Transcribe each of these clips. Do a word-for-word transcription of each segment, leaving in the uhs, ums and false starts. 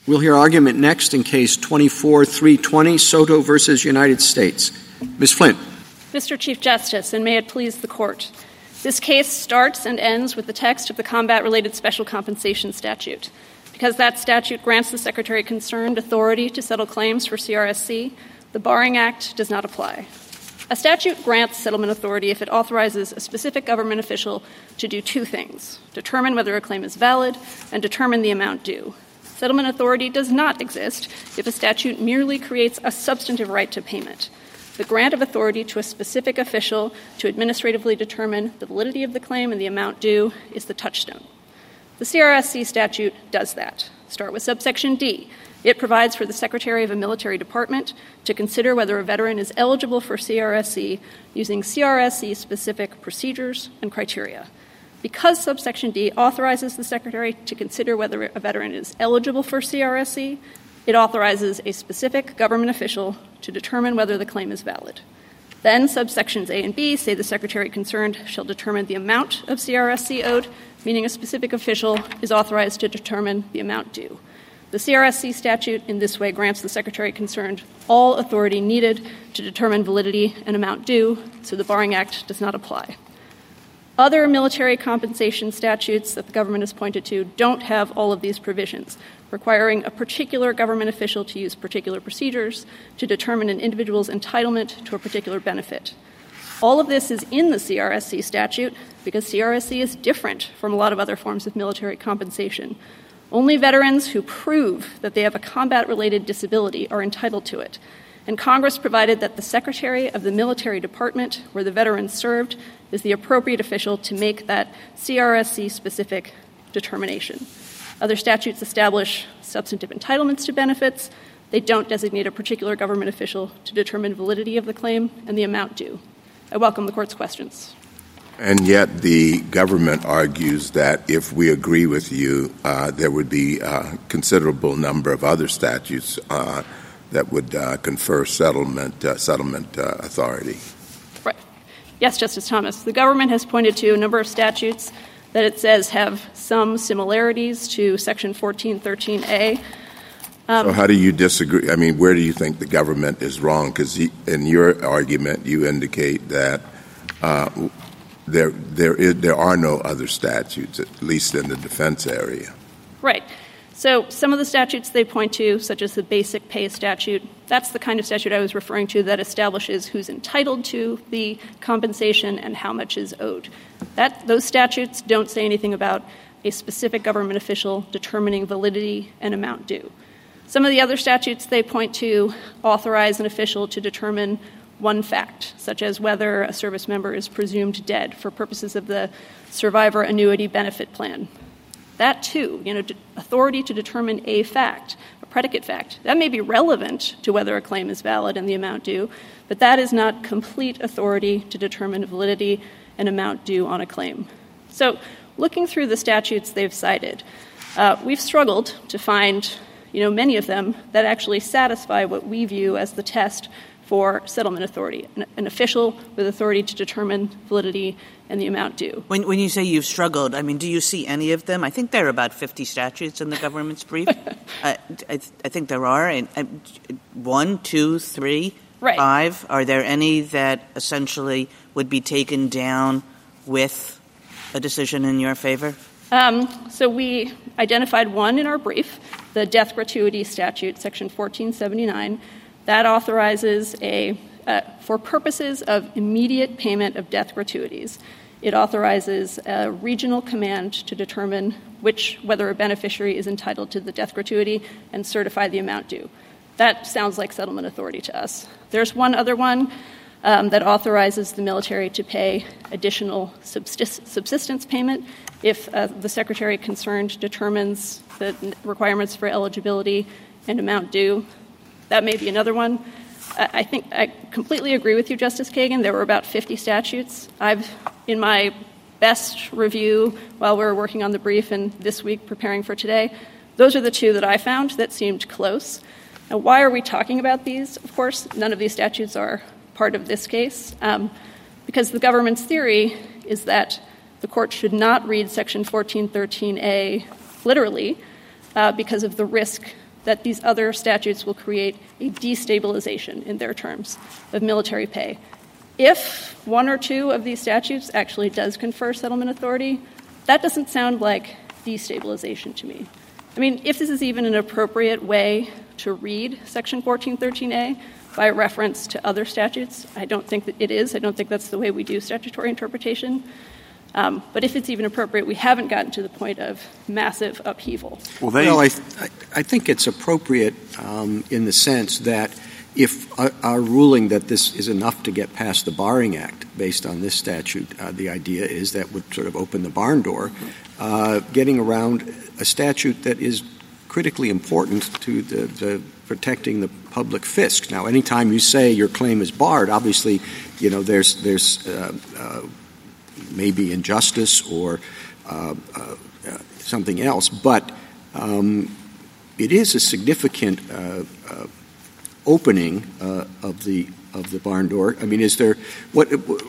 We'll hear argument next in Case twenty-four three twenty, Soto versus United States. Miz Flint. Mister Chief Justice, and may it please the Court, this case starts and ends with the text of the Combat-Related Special Compensation Statute. Because that statute grants the Secretary concerned authority to settle claims for C R S C, the Barring Act does not apply. A statute grants settlement authority if it authorizes a specific government official to do two things: determine whether a claim is valid and determine the amount due. Settlement authority does not exist if a statute merely creates a substantive right to payment. The grant of authority to a specific official to administratively determine the validity of the claim and the amount due is the touchstone. The C R S C statute does that. Start with subsection D. It provides for the Secretary of a military department to consider whether a veteran is eligible for C R S C using C R S C-specific procedures and criteria. Because subsection D authorizes the Secretary to consider whether a veteran is eligible for C R S C, it authorizes a specific government official to determine whether the claim is valid. Then subsections A and B say the Secretary concerned shall determine the amount of C R S C owed, meaning a specific official is authorized to determine the amount due. The C R S C statute in this way grants the Secretary concerned all authority needed to determine validity and amount due, so the Barring Act does not apply. Other military compensation statutes that the government has pointed to don't have all of these provisions, requiring a particular government official to use particular procedures to determine an individual's entitlement to a particular benefit. All of this is in the C R S C statute because C R S C is different from a lot of other forms of military compensation. Only veterans who prove that they have a combat-related disability are entitled to it. And Congress provided that the Secretary of the military department where the veteran served is the appropriate official to make that C R S C-specific determination. Other statutes establish substantive entitlements to benefits. They don't designate a particular government official to determine validity of the claim and the amount due. I welcome the Court's questions. And yet the government argues that if we agree with you, uh, there would be a considerable number of other statutes uh, that would uh, confer settlement uh, settlement uh, authority. Right. Yes, Justice Thomas. The government has pointed to a number of statutes that it says have some similarities to Section fourteen thirteen A. Um, so how do you disagree? I mean, where do you think the government is wrong? Because in your argument, you indicate that uh, there there is, there are no other statutes, at least in the defense area. Right. So some of the statutes they point to, such as the basic pay statute, that's the kind of statute I was referring to that establishes who's entitled to the compensation and how much is owed. That those statutes don't say anything about a specific government official determining validity and amount due. Some of the other statutes they point to authorize an official to determine one fact, such as whether a service member is presumed dead for purposes of the survivor annuity benefit plan. That, too, you know, authority to determine a fact, a predicate fact, that may be relevant to whether a claim is valid and the amount due, but that is not complete authority to determine validity and amount due on a claim. So looking through the statutes they've cited, uh, we've struggled to find, you know, many of them that actually satisfy what we view as the test for settlement authority, an, an official with authority to determine validity and the amount due. When, when you say you've struggled, I mean, do you see any of them? I think there are about fifty statutes in the government's brief. uh, I, th- I think there are. And, uh, one, two, three, right. five. Are there any that essentially would be taken down with a decision in your favor? Um, so we identified one in our brief, the death gratuity statute, Section fourteen seventy-nine. That authorizes a, uh, for purposes of immediate payment of death gratuities, it authorizes a regional command to determine which, whether a beneficiary is entitled to the death gratuity and certify the amount due. That sounds like settlement authority to us. There's one other one um, that authorizes the military to pay additional subsist- subsistence payment if uh, the secretary concerned determines the requirements for eligibility and amount due. That may be another one. I think I completely agree with you, Justice Kagan. There were about fifty statutes. I've, in my best review while we were working on the brief and this week preparing for today, those are the two that I found that seemed close. Now, why are we talking about these? Of course, none of these statutes are part of this case, um, because the government's theory is that the court should not read Section fourteen thirteen A literally uh, because of the risk that these other statutes will create a destabilization in their terms of military pay. If one or two of these statutes actually does confer settlement authority, that doesn't sound like destabilization to me. I mean, if this is even an appropriate way to read Section fourteen thirteen A by reference to other statutes, I don't think that it is. I don't think that's the way we do statutory interpretation. Um, but if it's even appropriate, we haven't gotten to the point of massive upheaval. Well, they, well I, th- I think it's appropriate um, in the sense that if our, our ruling that this is enough to get past the Barring Act based on this statute, uh, the idea is that would sort of open the barn door, uh, getting around a statute that is critically important to the, the protecting the public fisc. Now, anytime you say your claim is barred, obviously, you know, there's there's uh, uh, maybe injustice or uh, uh, uh, something else, but um, it is a significant uh, uh, opening uh, of the of the barn door. I mean, is there what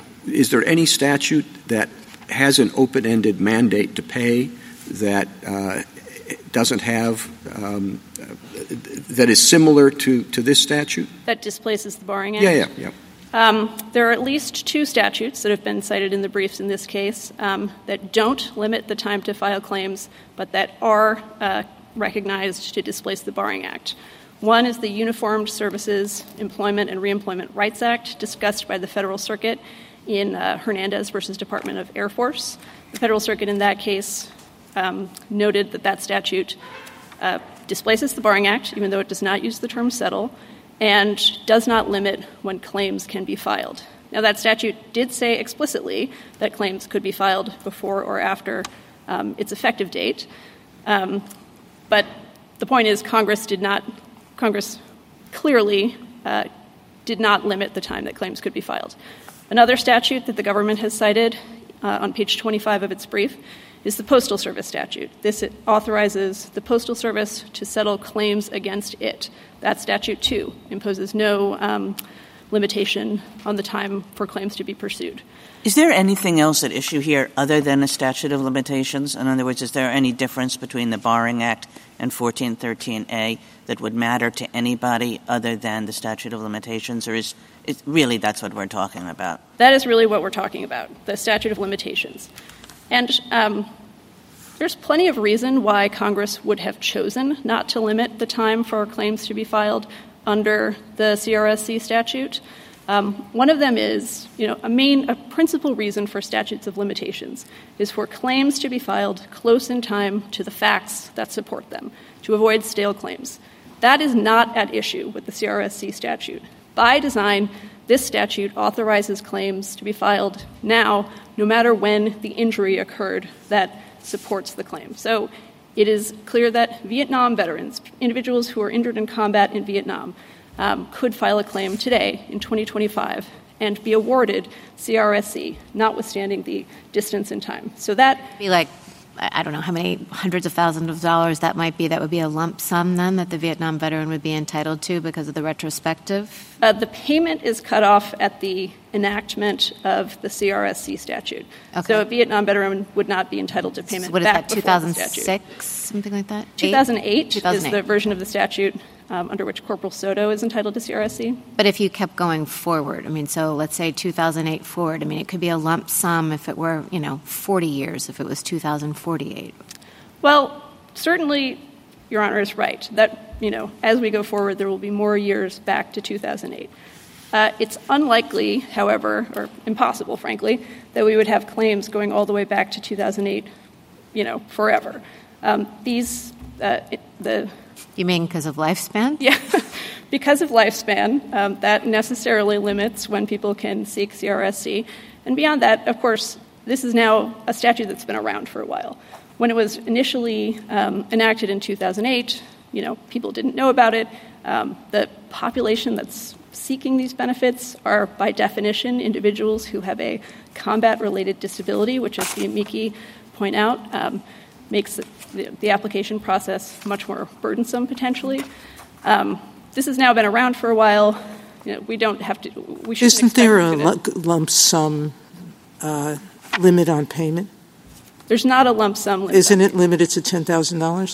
is there any statute that has an open-ended mandate to pay that uh, doesn't have um, uh, that is similar to, to this statute? That displaces the Barring Act? Yeah, yeah, yeah. Um, there are at least two statutes that have been cited in the briefs in this case um, that don't limit the time to file claims, but that are uh, recognized to displace the Barring Act. One is the Uniformed Services Employment and Reemployment Rights Act, discussed by the Federal Circuit in uh, Hernandez versus Department of Air Force. The Federal Circuit in that case um, noted that that statute uh, displaces the Barring Act, even though it does not use the term settle, and does not limit when claims can be filed. Now, that statute did say explicitly that claims could be filed before or after um, its effective date, um, but the point is Congress did not — Congress clearly uh, did not limit the time that claims could be filed. Another statute that the government has cited uh, on page twenty-five of its brief is the Postal Service statute. This authorizes the Postal Service to settle claims against it. That statute, too, imposes no um, limitation on the time for claims to be pursued. Is there anything else at issue here other than a statute of limitations? In other words, is there any difference between the Barring Act and fourteen thirteen A that would matter to anybody other than the statute of limitations, or is it really that's what we're talking about? That is really what we're talking about, the statute of limitations. And um, there's plenty of reason why Congress would have chosen not to limit the time for claims to be filed under the C R S C statute. Um, one of them is, you know, a main, a principal reason for statutes of limitations is for claims to be filed close in time to the facts that support them, to avoid stale claims. That is not at issue with the C R S C statute. By design, this statute authorizes claims to be filed now, no matter when the injury occurred that supports the claim. So it is clear that Vietnam veterans, individuals who are injured in combat in Vietnam, um, could file a claim today in twenty twenty-five and be awarded C R S C, notwithstanding the distance in time. So that be like, I don't know how many hundreds of thousands of dollars that might be. That would be a lump sum then that the Vietnam veteran would be entitled to because of the retrospective? Uh, the payment is cut off at the enactment of the C R S C statute. Okay. So a Vietnam veteran would not be entitled to payment so what back is that, two thousand six, something like that? two thousand eight, two thousand eight is the version of the statute um, under which Corporal Soto is entitled to C R S C. But if you kept going forward, I mean, so let's say two thousand eight forward, I mean, it could be a lump sum if it were, you know, forty years, if it was two thousand forty-eight. Well, certainly, Your Honor is right that, you know, as we go forward, there will be more years back to two thousand eight. Uh, it's unlikely, however, or impossible, frankly, that we would have claims going all the way back to two thousand eight, you know, forever. Um, these, uh, it, the... You mean because of lifespan? Yeah, because of lifespan. Um, that necessarily limits when people can seek C R S C. And beyond that, of course, this is now a statute that's been around for a while. When it was initially um, enacted in two thousand eight, you know, people didn't know about it. Um, the population that's seeking these benefits are, by definition, individuals who have a combat-related disability, which, as the amici point out, um, makes the, the application process much more burdensome, potentially. Um, this has now been around for a while. You know, we don't have to. We Isn't there a lump sum uh, limit on payment? There's not a lump sum limit. Isn't it limited to ten thousand dollars?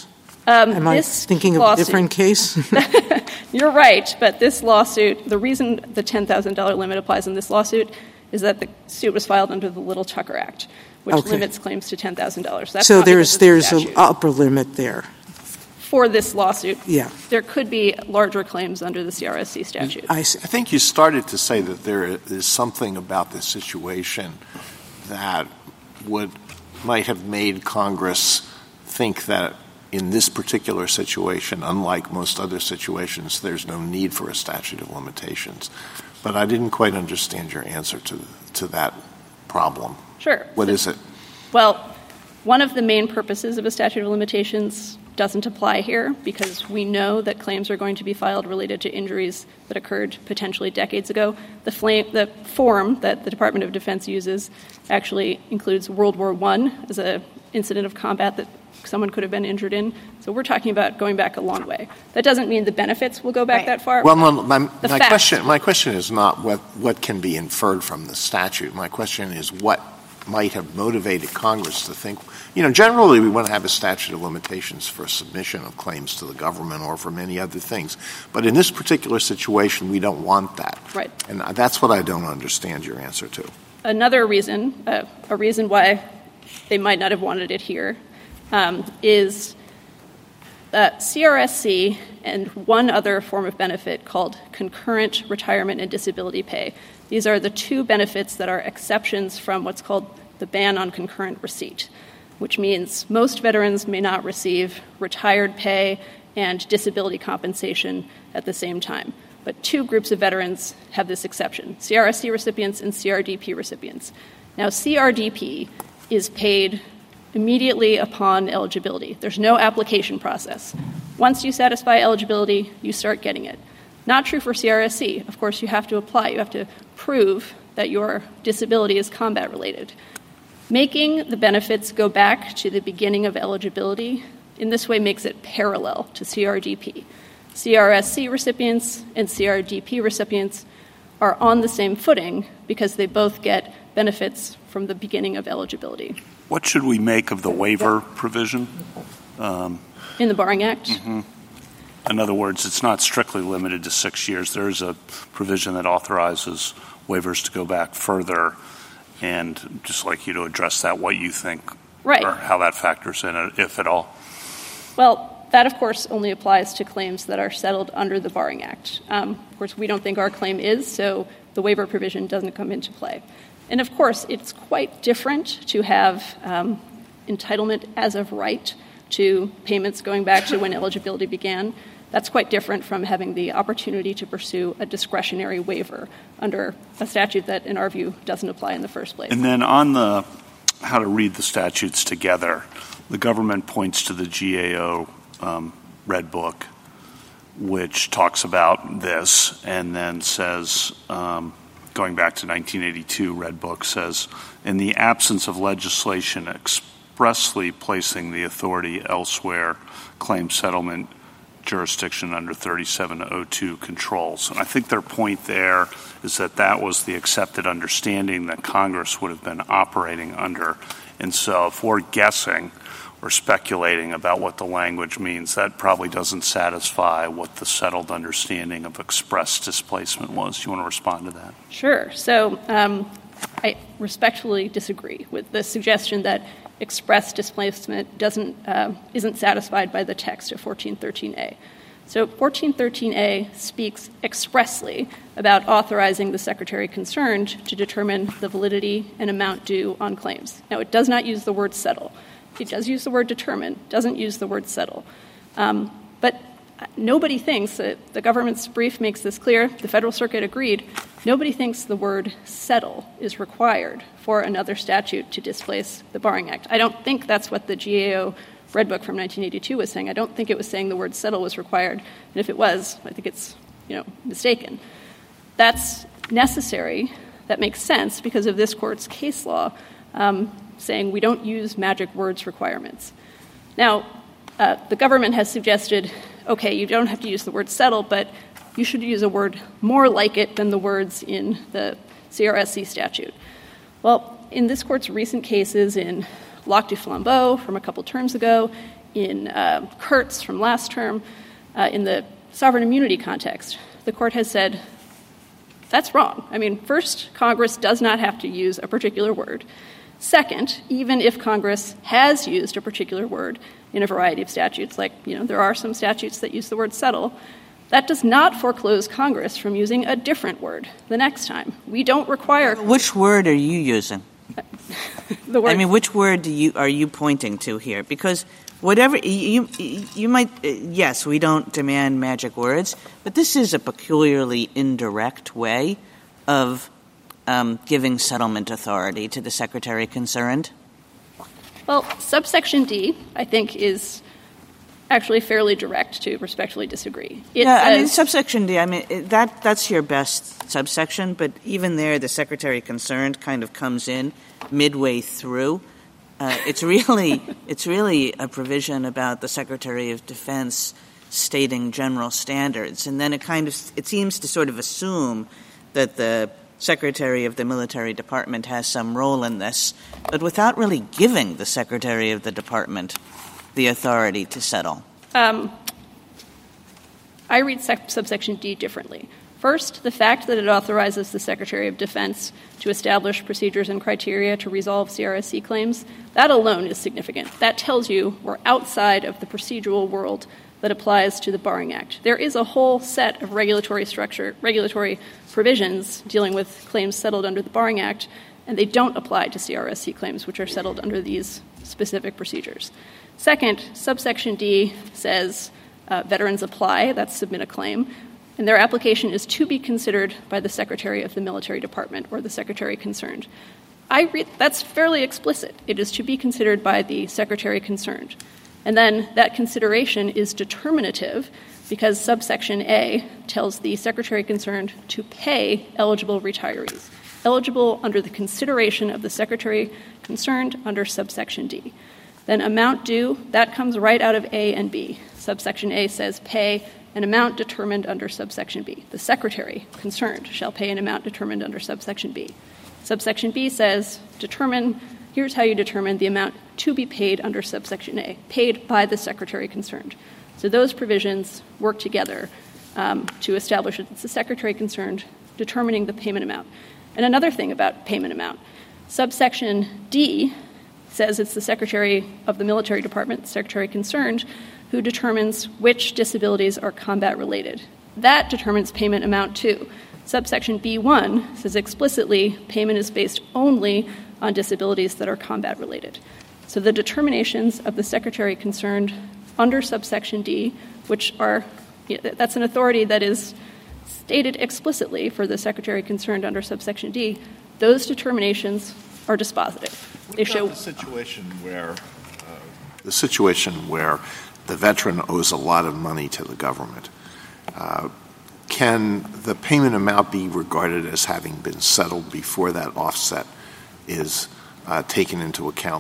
Um, Am I thinking of lawsuit, a different case? You're right, but this lawsuit, the reason the ten thousand dollars limit applies in this lawsuit is that the suit was filed under the Little Tucker Act, which okay. limits claims to ten thousand dollars. That's so there's there's an upper limit there. For this lawsuit, yeah. there could be larger claims under the C R S C statute. I, see. I think you started to say that there is something about this situation that would might have made Congress think that in this particular situation, unlike most other situations, there's no need for a statute of limitations. But I didn't quite understand your answer to to that problem. Sure. What so, is it? Well, one of the main purposes of a statute of limitations doesn't apply here because we know that claims are going to be filed related to injuries that occurred potentially decades ago. The, flame, the form that the Department of Defense uses actually includes World War One as an incident of combat that someone could have been injured in. So we're talking about going back a long way. That doesn't mean the benefits will go back right. that far. Well, no, my, my question my question is not what, what can be inferred from the statute. My question is what might have motivated Congress to think, you know, generally we want to have a statute of limitations for submission of claims to the government or for many other things. But in this particular situation, we don't want that. Right. And that's what I don't understand your answer to. Another reason, uh, a reason why they might not have wanted it here, um, is that C R S C and one other form of benefit called concurrent retirement and disability pay. These are the two benefits that are exceptions from what's called the ban on concurrent receipt, which means most veterans may not receive retired pay and disability compensation at the same time. But two groups of veterans have this exception, C R S C recipients and C R D P recipients. Now, C R D P is paid immediately upon eligibility. There's no application process. Once you satisfy eligibility, you start getting it. Not true for C R S C. Of course, you have to apply. You have to prove that your disability is combat-related. Making the benefits go back to the beginning of eligibility in this way makes it parallel to C R D P. C R S C recipients and C R D P recipients are on the same footing because they both get benefits from the beginning of eligibility. What should we make of the waiver provision? Um, in the Barring Act? Mm-hmm. In other words, it's not strictly limited to six years. There's a provision that authorizes waivers to go back further, and I'd just like you to address that, what you think, right. or how that factors in, if at all. Well, that, of course, only applies to claims that are settled under the Barring Act. Um, of course, we don't think our claim is, so the waiver provision doesn't come into play. And, of course, it's quite different to have um, entitlement as of right to payments going back to when eligibility began. That's quite different from having the opportunity to pursue a discretionary waiver under a statute that, in our view, doesn't apply in the first place. And then on the how to read the statutes together, the government points to the G A O um, Red Book, which talks about this, and then says, um, going back to nineteen eighty-two, Red Book says, in the absence of legislation expressly placing the authority elsewhere, claim settlement jurisdiction under thirty-seven oh two controls. And I think their point there is that that was the accepted understanding that Congress would have been operating under. And so if we're guessing or speculating about what the language means, that probably doesn't satisfy what the settled understanding of express displacement was. Do you want to respond to that? Sure. So um, I respectfully disagree with the suggestion that express displacement doesn't uh, isn't satisfied by the text of fourteen thirteen A. So fourteen thirteen A speaks expressly about authorizing the secretary concerned to determine the validity and amount due on claims. Now, it does not use the word settle. It does use the word determine, doesn't use the word settle. Um, but nobody thinks, that the government's brief makes this clear, the Federal Circuit agreed, nobody thinks the word settle is required for another statute to displace the Barring Act. I don't think that's what the G A O Red Book from nineteen eighty-two was saying. I don't think it was saying the word settle was required. And if it was, I think it's, you know, mistaken. That's necessary. That makes sense because of this court's case law um, saying we don't use magic words requirements. Now, uh, the government has suggested, okay, you don't have to use the word settle, but you should use a word more like it than the words in the C R S C statute. Well, in this court's recent cases in Lac du Flambeau from a couple terms ago, in uh, Kurtz from last term, uh, in the sovereign immunity context, the court has said, that's wrong. I mean, first, Congress does not have to use a particular word. Second, even if Congress has used a particular word in a variety of statutes, like, you know, there are some statutes that use the word settle, that does not foreclose Congress from using a different word the next time. We don't require... Which word are you using? the word... I mean, which word do you are you pointing to here? Because whatever... You, you might... Yes, we don't demand magic words, but this is a peculiarly indirect way of um, giving settlement authority to the Secretary concerned. Well, subsection D, I think, is actually fairly direct to respectfully disagree. It yeah, says, I mean, subsection D, I mean, that that's your best subsection, but even there, the Secretary concerned kind of comes in midway through. Uh, it's really it's really a provision about the Secretary of Defense stating general standards, and then it kind of it seems to sort of assume that the Secretary of the Military Department has some role in this, but without really giving the Secretary of the Department the authority to settle. Um, I read sec- subsection D differently. First, the fact that it authorizes the Secretary of Defense to establish procedures and criteria to resolve C R S C claims, that alone is significant. That tells you we're outside of the procedural world that applies to the Barring Act. There is a whole set of regulatory structure, regulatory provisions dealing with claims settled under the Barring Act, and they don't apply to C R S C claims, which are settled under these specific procedures. Second, subsection D says uh, veterans apply, that's submit a claim, and their application is to be considered by the Secretary of the Military Department or the Secretary concerned. I read that's fairly explicit. It is to be considered by the Secretary concerned. And then that consideration is determinative because subsection A tells the Secretary concerned to pay eligible retirees, eligible under the consideration of the Secretary concerned under subsection D. Then amount due, that comes right out of A and B. Subsection A says pay an amount determined under subsection B. The Secretary concerned shall pay an amount determined under subsection B. Subsection B says determine, here's how you determine the amount to be paid under subsection A, paid by the Secretary concerned. So those provisions work together um, to establish that it's the Secretary concerned determining the payment amount. And another thing about payment amount, subsection D says it's the Secretary of the Military Department, Secretary concerned, who determines which disabilities are combat-related. That determines payment amount too. Subsection B one says explicitly payment is based only on disabilities that are combat-related. So the determinations of the Secretary concerned under subsection D, which are, that's an authority that is stated explicitly for the Secretary concerned under subsection D, those determinations are dispositive. What they about show the situation where uh, the situation where the veteran owes a lot of money to the government. Uh, can the payment amount be regarded as having been settled before that offset is uh, taken into account?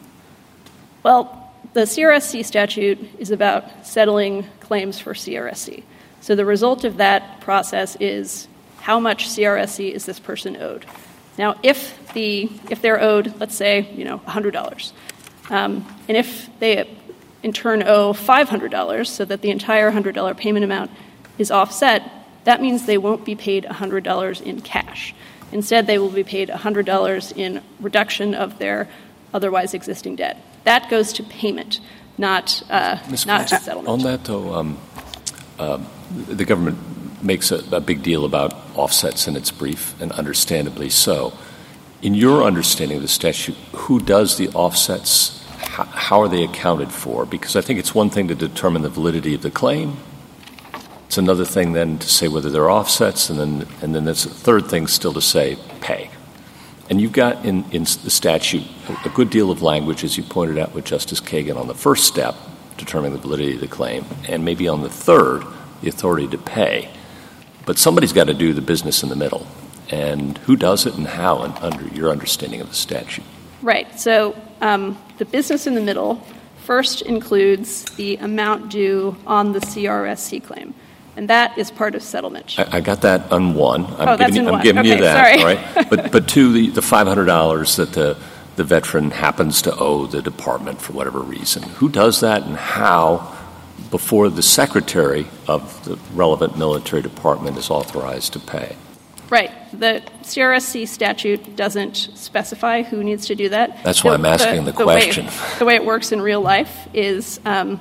Well, the C R S C statute is about settling claims for C R S C. So the result of that process is how much C R S C is this person owed. Now, if the if they're owed, let's say, you know, one hundred dollars, um, and if they in turn owe five hundred dollars so that the entire one hundred dollars payment amount is offset, that means they won't be paid one hundred dollars in cash. Instead, they will be paid one hundred dollars in reduction of their otherwise existing debt. That goes to payment, not uh, not to settlement. On that, though, um, uh, the government makes a, a big deal about offsets in its brief, and understandably so. In your understanding of the statute, who does the offsets? How, how are they accounted for? Because I think it's one thing to determine the validity of the claim. It's another thing then to say whether they're offsets, and then and then there's a third thing still to say pay. And you've got in, in the statute a good deal of language, as you pointed out with Justice Kagan, on the first step, determining the validity of the claim, and maybe on the third, the authority to pay. But somebody's got to do the business in the middle. And who does it and how, and under your understanding of the statute? Right. So um, the business in the middle first includes the amount due on the C R S C claim. And that is part of settlement. I, I got that on one. I'm oh, giving that's you, in I'm one. giving okay, you that. Sorry. All right? But but two, the, the five hundred dollars that the the veteran happens to owe the department for whatever reason. Who does that and how before the secretary of the relevant military department is authorized to pay? Right. The C R S C statute doesn't specify who needs to do that. That's why the, I'm asking the, the, the question. Way, the way it works in real life is um,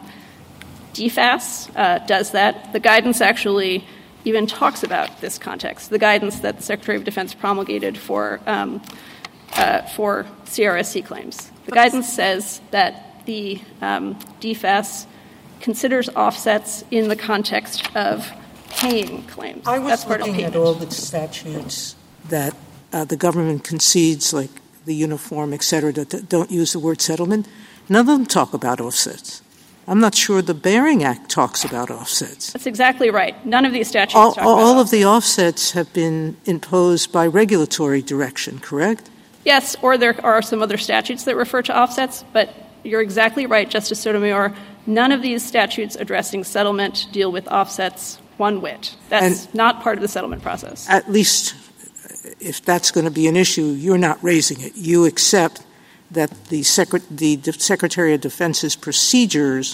D F A S uh, does that. The guidance actually even talks about this context. The guidance that the Secretary of Defense promulgated for um, uh, for C R S C claims. The guidance says that the um, D F A S considers offsets in the context of paying claims. I was That's part looking of payment. at all the statutes that uh, the government concedes, like the uniform, et cetera, that don't use the word settlement. None of them talk about offsets. I'm not sure the Baring Act talks about offsets. That's exactly right. None of these statutes all, talk all about All offsets. of the offsets have been imposed by regulatory direction, correct? Yes, or there are some other statutes that refer to offsets, but you're exactly right, Justice Sotomayor. None of these statutes addressing settlement deal with offsets one whit. That's and not part of the settlement process. At least if that's going to be an issue, you're not raising it. You accept that the, Secret- the De- Secretary of Defense's procedures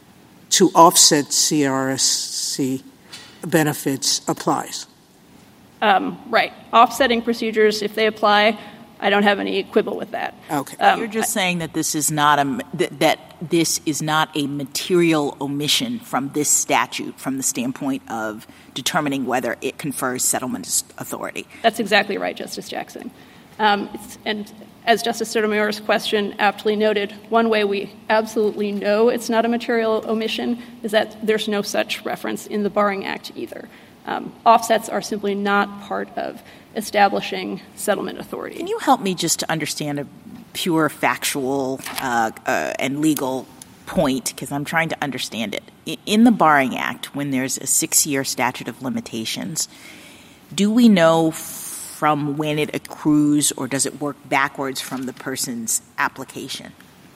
to offset C R S C benefits applies. Um, right. Offsetting procedures, if they apply, I don't have any quibble with that. Okay. Um, You're just saying that this is not a that, that this is not a material omission from this statute from the standpoint of determining whether it confers settlement authority. That's exactly right, Justice Jackson. Um, it's, and as Justice Sotomayor's question aptly noted, one way we absolutely know it's not a material omission is that there's no such reference in the Baring Act either. Um, offsets are simply not part of establishing settlement authority. Can you help me just to understand a pure factual uh, uh, and legal point, because I'm trying to understand it. In the Baring Act, when there's a six-year statute of limitations, do we know from when it accrues, or does it work backwards from the person's application?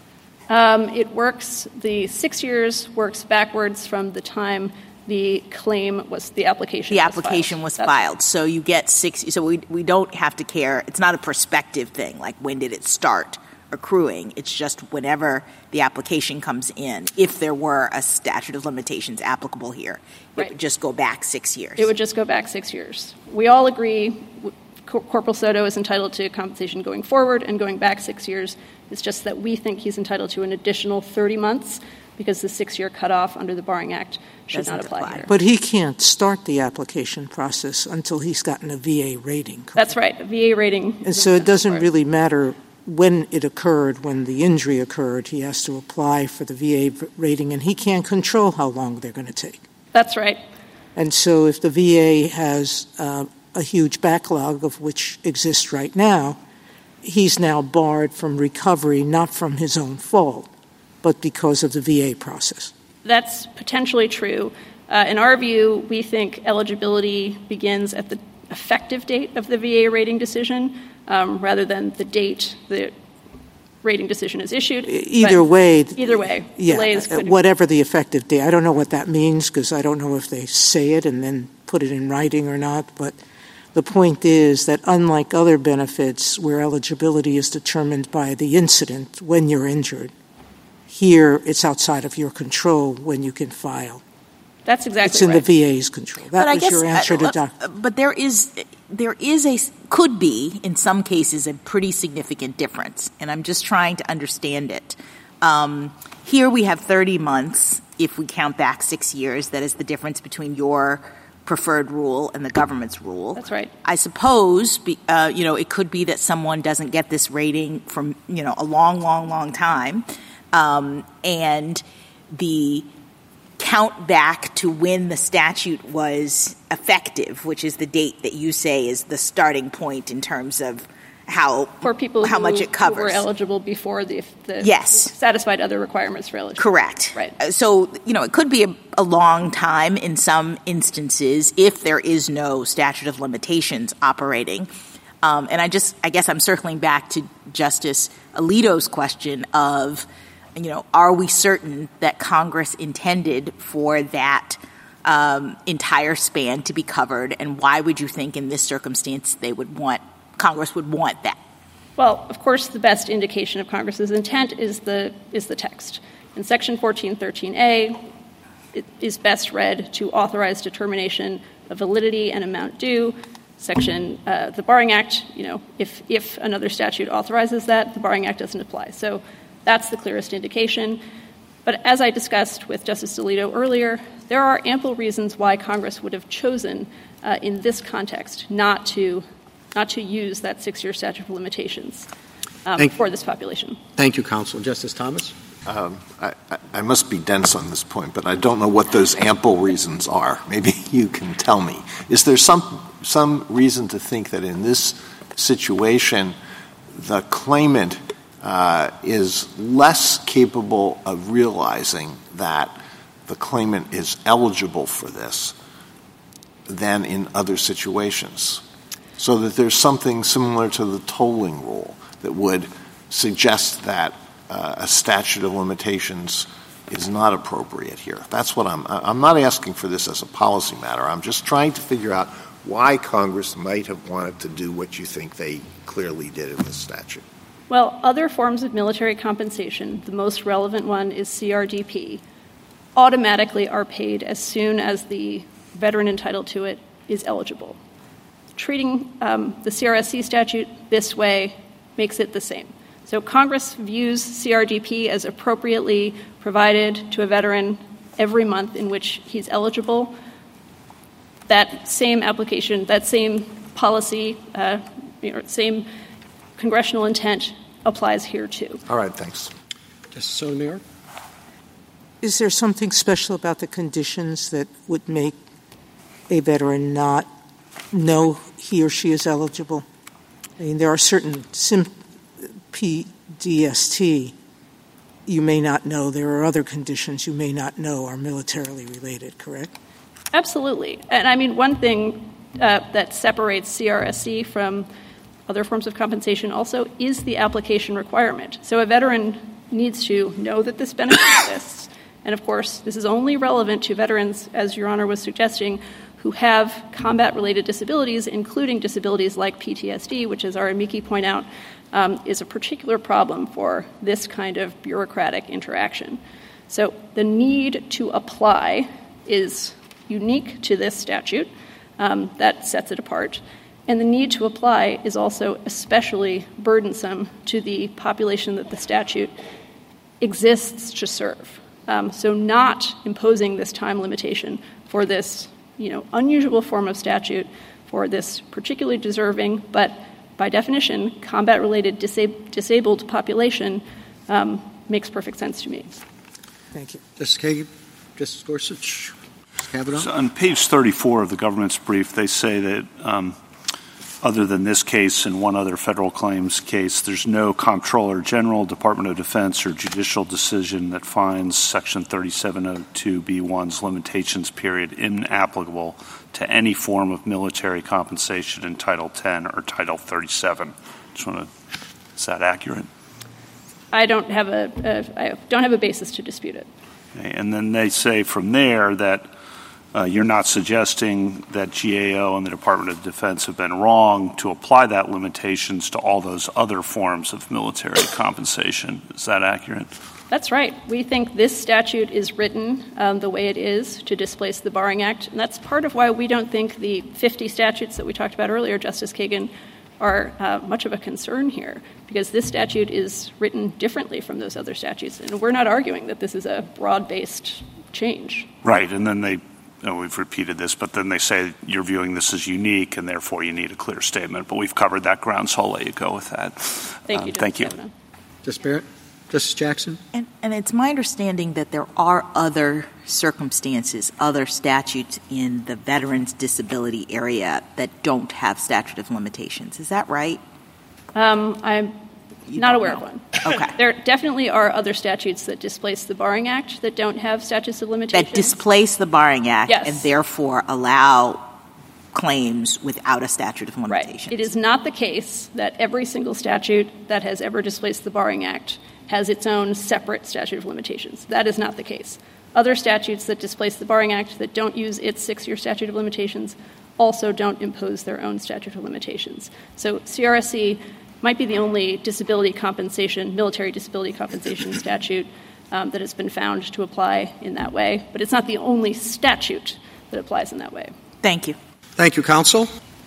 Um, it works, the six years works backwards from the time the claim was, the application The was application filed. was That's filed. So you get six, so we we don't have to care. It's not a prospective thing, like when did it start accruing. It's just whenever the application comes in, if there were a statute of limitations applicable here, Right. it would just go back six years. It would just go back six years. We all agree Cor- Corporal Soto is entitled to compensation going forward and going back six years. It's just that we think he's entitled to an additional thirty months because the six-year cutoff under the Baring Act should Doesn't not apply, apply. here. But he can't start the application process until he's gotten a V A rating. Correct? That's right. A V A rating. And so it doesn't really matter when it occurred, when the injury occurred. He has to apply for the V A rating, and he can't control how long they're going to take. That's right. And so if the V A has uh, a huge backlog, of which exists right now, he's now barred from recovery, not from his own fault, but because of the V A process. That's potentially true. Uh, in our view, we think eligibility begins at the effective date of the V A rating decision um, rather than the date the rating decision is issued. Either But way. Either way. Yeah, delays could- whatever the effective date. I don't know what that means because I don't know if they say it and then put it in writing or not, but the point is that unlike other benefits where eligibility is determined by the incident when you're injured, here it's outside of your control when you can file. That's exactly It's in right. the V A's control. That but I was guess, your answer uh, to uh, Doctor But there is, there is a, could be, in some cases, a pretty significant difference, and I'm just trying to understand it. Um, here we have thirty months, if we count back six years, that is the difference between your preferred rule and the government's rule. That's right. I suppose, be, uh, you know, it could be that someone doesn't get this rating from, you know, a long, long, long time, um, and the count back to when the statute was effective, which is the date that you say is the starting point in terms of how For people how who, much it covers. who were eligible before the, the Yes. satisfied other requirements for eligibility. Correct. Right. Uh, So, you know, it could be a, a long time in some instances if there is no statute of limitations operating. Um, and I just, I guess I'm circling back to Justice Alito's question of, you know, are we certain that Congress intended for that um, entire span to be covered? And why would you think in this circumstance they would want, Congress would want that? Well, of course, the best indication of Congress's intent is the is the text. In Section fourteen thirteen A, it is best read to authorize determination of validity and amount due. Section uh, the Barring Act, you know, if if another statute authorizes that, the Barring Act doesn't apply. So that's the clearest indication. But as I discussed with Justice Alito earlier, there are ample reasons why Congress would have chosen uh, in this context not to not to use that six-year statute of limitations um, for this population. Thank you, Counsel. Justice Thomas? Um, I, I must be dense on this point, but I don't know what those ample reasons are. Maybe you can tell me. Is there some some reason to think that in this situation the claimant uh, is less capable of realizing that the claimant is eligible for this than in other situations? So that there's something similar to the tolling rule that would suggest that uh, a statute of limitations is not appropriate here. That's what I'm – I'm not asking for this as a policy matter. I'm just trying to figure out why Congress might have wanted to do what you think they clearly did in this statute. Well, other forms of military compensation, the most relevant one is C R D P, automatically are paid as soon as the veteran entitled to it is eligible. Treating um, the C R S C statute this way makes it the same. So Congress views C R D P as appropriately provided to a veteran every month in which he's eligible. That same application, that same policy, uh, you know, same congressional intent applies here too. All right, thanks. Justice Sotomayor? Is there something special about the conditions that would make a veteran not know he or she is eligible? I mean, there are certain sim- P D S T you may not know. There are other conditions you may not know are militarily related, correct? Absolutely. And I mean, one thing uh, that separates C R S C from other forms of compensation also is the application requirement. So a veteran needs to know that this benefit exists. And of course, this is only relevant to veterans, as Your Honor was suggesting, who have combat-related disabilities, including disabilities like P T S D, which, as our amici point out, um, is a particular problem for this kind of bureaucratic interaction. So the need to apply is unique to this statute. Um, that sets it apart. And the need to apply is also especially burdensome to the population that the statute exists to serve. Um, so not imposing this time limitation for this, you know, unusual form of statute for this particularly deserving, but by definition, combat-related disab- disabled population um, makes perfect sense to me. Thank you. Justice Kagan, Justice Gorsuch, Justice Kavanaugh. So on page thirty-four of the government's brief, they say that um, other than this case and one other federal claims case, there's no Comptroller General, Department of Defense, or judicial decision that finds Section thirty-seven oh two B one's limitations period inapplicable to any form of military compensation in Title ten or Title thirty-seven. Just want to, is that accurate? I don't have a, a I don't have a basis to dispute it. Okay, and then they say from there that Uh, you're not suggesting that G A O and the Department of Defense have been wrong to apply that limitations to all those other forms of military compensation. Is that accurate? That's right. We think this statute is written um, the way it is to displace the Barring Act, and that's part of why we don't think the fifty statutes that we talked about earlier, Justice Kagan, are uh, much of a concern here, because this statute is written differently from those other statutes, and we're not arguing that this is a broad-based change. Right, and then they Oh, we've repeated this, but then they say you're viewing this as unique and therefore you need a clear statement. But we've covered that ground, so I'll let you go with that. Thank um, you, Justice Thank you. Kavanaugh. Justice Barrett? Justice Jackson? And, and it's my understanding that there are other circumstances, other statutes in the veterans' disability area that don't have statute of limitations. Is that right? Um, I'm You not aware know. of one. Okay. There definitely are other statutes that displace the Barring Act that don't have statutes of limitations. That displace the Barring Act yes. and therefore allow claims without a statute of limitations. Right. It is not the case that every single statute that has ever displaced the Barring Act has its own separate statute of limitations. That is not the case. Other statutes that displace the Barring Act that don't use its six-year statute of limitations also don't impose their own statute of limitations. So C R S C might be the only disability compensation, military disability compensation statute um, that has been found to apply in that way. But it's not the only statute that applies in that way. Thank you. Thank you, counsel.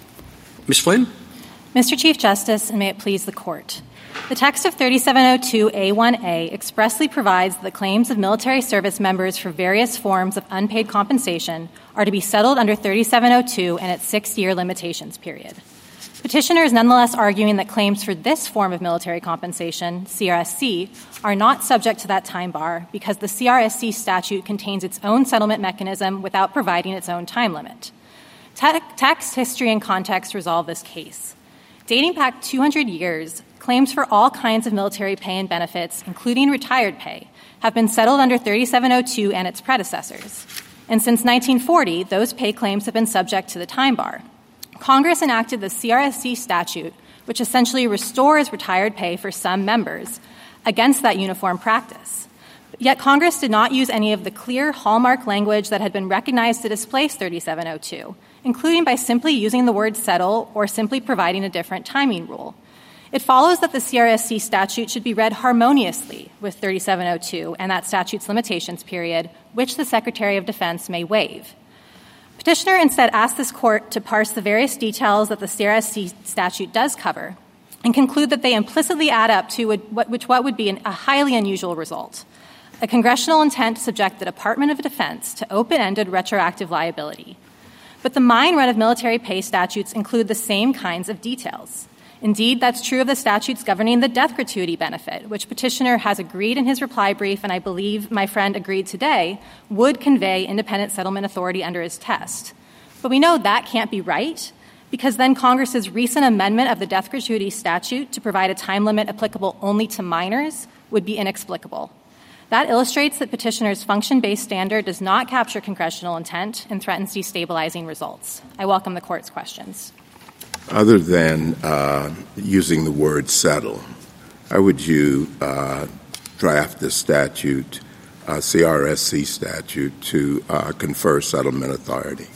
Miz Flynn? Mister Chief Justice, and may it please the Court. The text of thirty-seven oh two A one A expressly provides that the claims of military service members for various forms of unpaid compensation are to be settled under thirty-seven oh two and its six-year limitations period. Petitioner is nonetheless arguing that claims for this form of military compensation, C R S C, are not subject to that time bar because the C R S C statute contains its own settlement mechanism without providing its own time limit. Te- text, history, and context resolve this case. Dating back two hundred years, claims for all kinds of military pay and benefits, including retired pay, have been settled under thirty-seven oh two and its predecessors. And since nineteen forty, those pay claims have been subject to the time bar. Congress enacted the C R S C statute, which essentially restores retired pay for some members, against that uniform practice. Yet Congress did not use any of the clear hallmark language that had been recognized to displace thirty-seven oh two, including by simply using the word settle or simply providing a different timing rule. It follows that the C R S C statute should be read harmoniously with thirty-seven oh two and that statute's limitations period, which the Secretary of Defense may waive. Petitioner instead asked this Court to parse the various details that the C R S C statute does cover and conclude that they implicitly add up to a, what, which what would be an, a highly unusual result, a congressional intent to subject the Department of Defense to open-ended retroactive liability. But the mine run of military pay statutes include the same kinds of details. Indeed, that's true of the statutes governing the death gratuity benefit, which Petitioner has agreed in his reply brief, and I believe my friend agreed today, would convey independent settlement authority under his test. But we know that can't be right, because then Congress's recent amendment of the death gratuity statute to provide a time limit applicable only to minors would be inexplicable. That illustrates that Petitioner's function-based standard does not capture congressional intent and threatens destabilizing results. I welcome the Court's questions. Other than uh, using the word settle, how would you uh, draft the statute, uh, C R S C statute, to uh, confer settlement authority?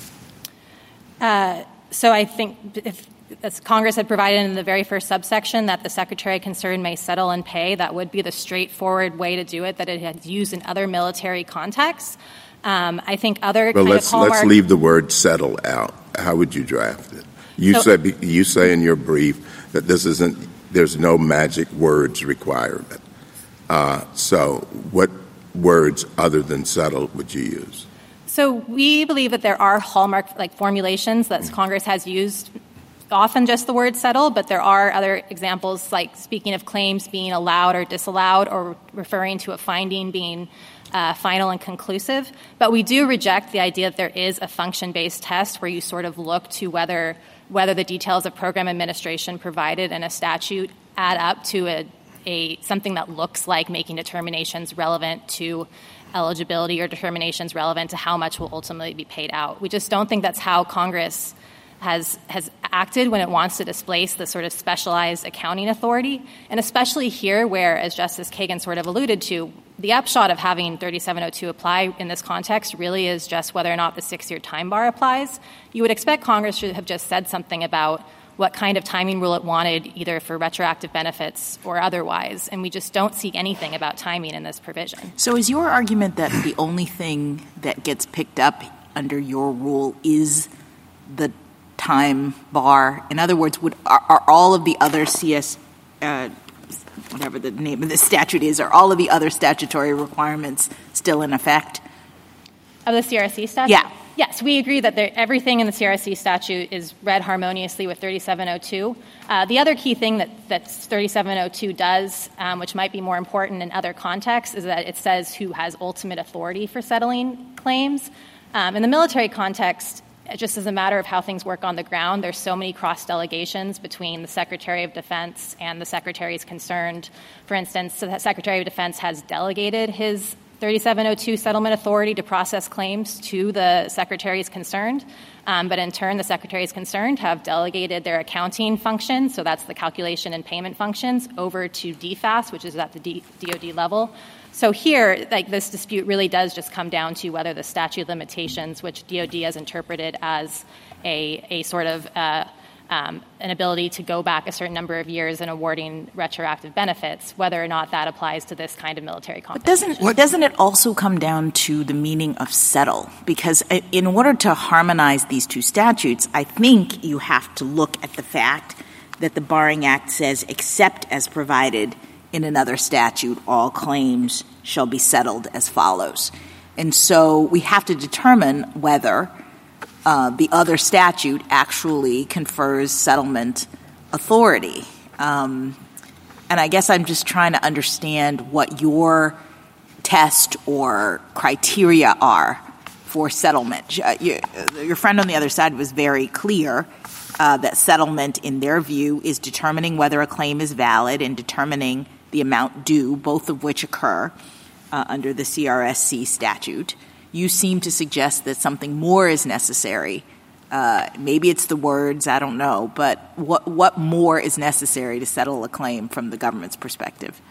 Uh, so I think if as Congress had provided in the very first subsection that the Secretary concerned may settle and pay, that would be the straightforward way to do it that it has used in other military contexts. Um, I think other well, kind let's, of hallmark... let's leave the word settle out. How would you draft it? You so, say you say in your brief that this isn't. There's no magic words requirement. Uh, so, what words other than settle would you use? So, we believe that there are hallmark like formulations that mm-hmm. Congress has used. Often just the word settle, but there are other examples like speaking of claims being allowed or disallowed, or referring to a finding being Uh, final and conclusive. But we do reject the idea that there is a function-based test where you sort of look to whether whether the details of program administration provided in a statute add up to a, a something that looks like making determinations relevant to eligibility or determinations relevant to how much will ultimately be paid out. We just don't think that's how Congress has has acted when it wants to displace the sort of specialized accounting authority, and especially here where, as Justice Kagan sort of alluded to, the upshot of having thirty-seven oh two apply in this context really is just whether or not the six-year time bar applies. You would expect Congress should have just said something about what kind of timing rule it wanted, either for retroactive benefits or otherwise, and we just don't see anything about timing in this provision. So is your argument that the only thing that gets picked up under your rule is the time bar? In other words, would are, are all of the other C S, uh, whatever the name of the statute is, are all of the other statutory requirements still in effect? Of the C R S C statute? Yeah. Yes, we agree that there, everything in the C R S C statute is read harmoniously with thirty-seven oh two. Uh, the other key thing that, that thirty-seven oh two does, um, which might be more important in other contexts, is that it says who has ultimate authority for settling claims. Um, in the military context, just as a matter of how things work on the ground, there's so many cross-delegations between the Secretary of Defense and the secretaries concerned. For instance, the Secretary of Defense has delegated his thirty-seven oh two settlement authority to process claims to the secretaries concerned, um, but in turn, the secretaries concerned have delegated their accounting functions, so that's the calculation and payment functions, over to D F A S, which is at the D- DoD level. So here, like, this dispute really does just come down to whether the statute of limitations, which D O D has interpreted as a, a sort of uh, um, an ability to go back a certain number of years in awarding retroactive benefits, whether or not that applies to this kind of military compensation. But doesn't, doesn't it also come down to the meaning of settle? Because in order to harmonize these two statutes, I think you have to look at the fact that the Barring Act says, except as provided in another statute, all claims shall be settled as follows. And so we have to determine whether uh, the other statute actually confers settlement authority. Um, and I guess I'm just trying to understand what your test or criteria are for settlement. Uh, you, your friend on the other side was very clear uh, that settlement, in their view, is determining whether a claim is valid and determining the amount due, both of which occur uh, under the C R S C statute. You seem to suggest that something more is necessary. Uh, maybe it's the words, I don't know, but what what more is necessary to settle a claim from the government's perspective?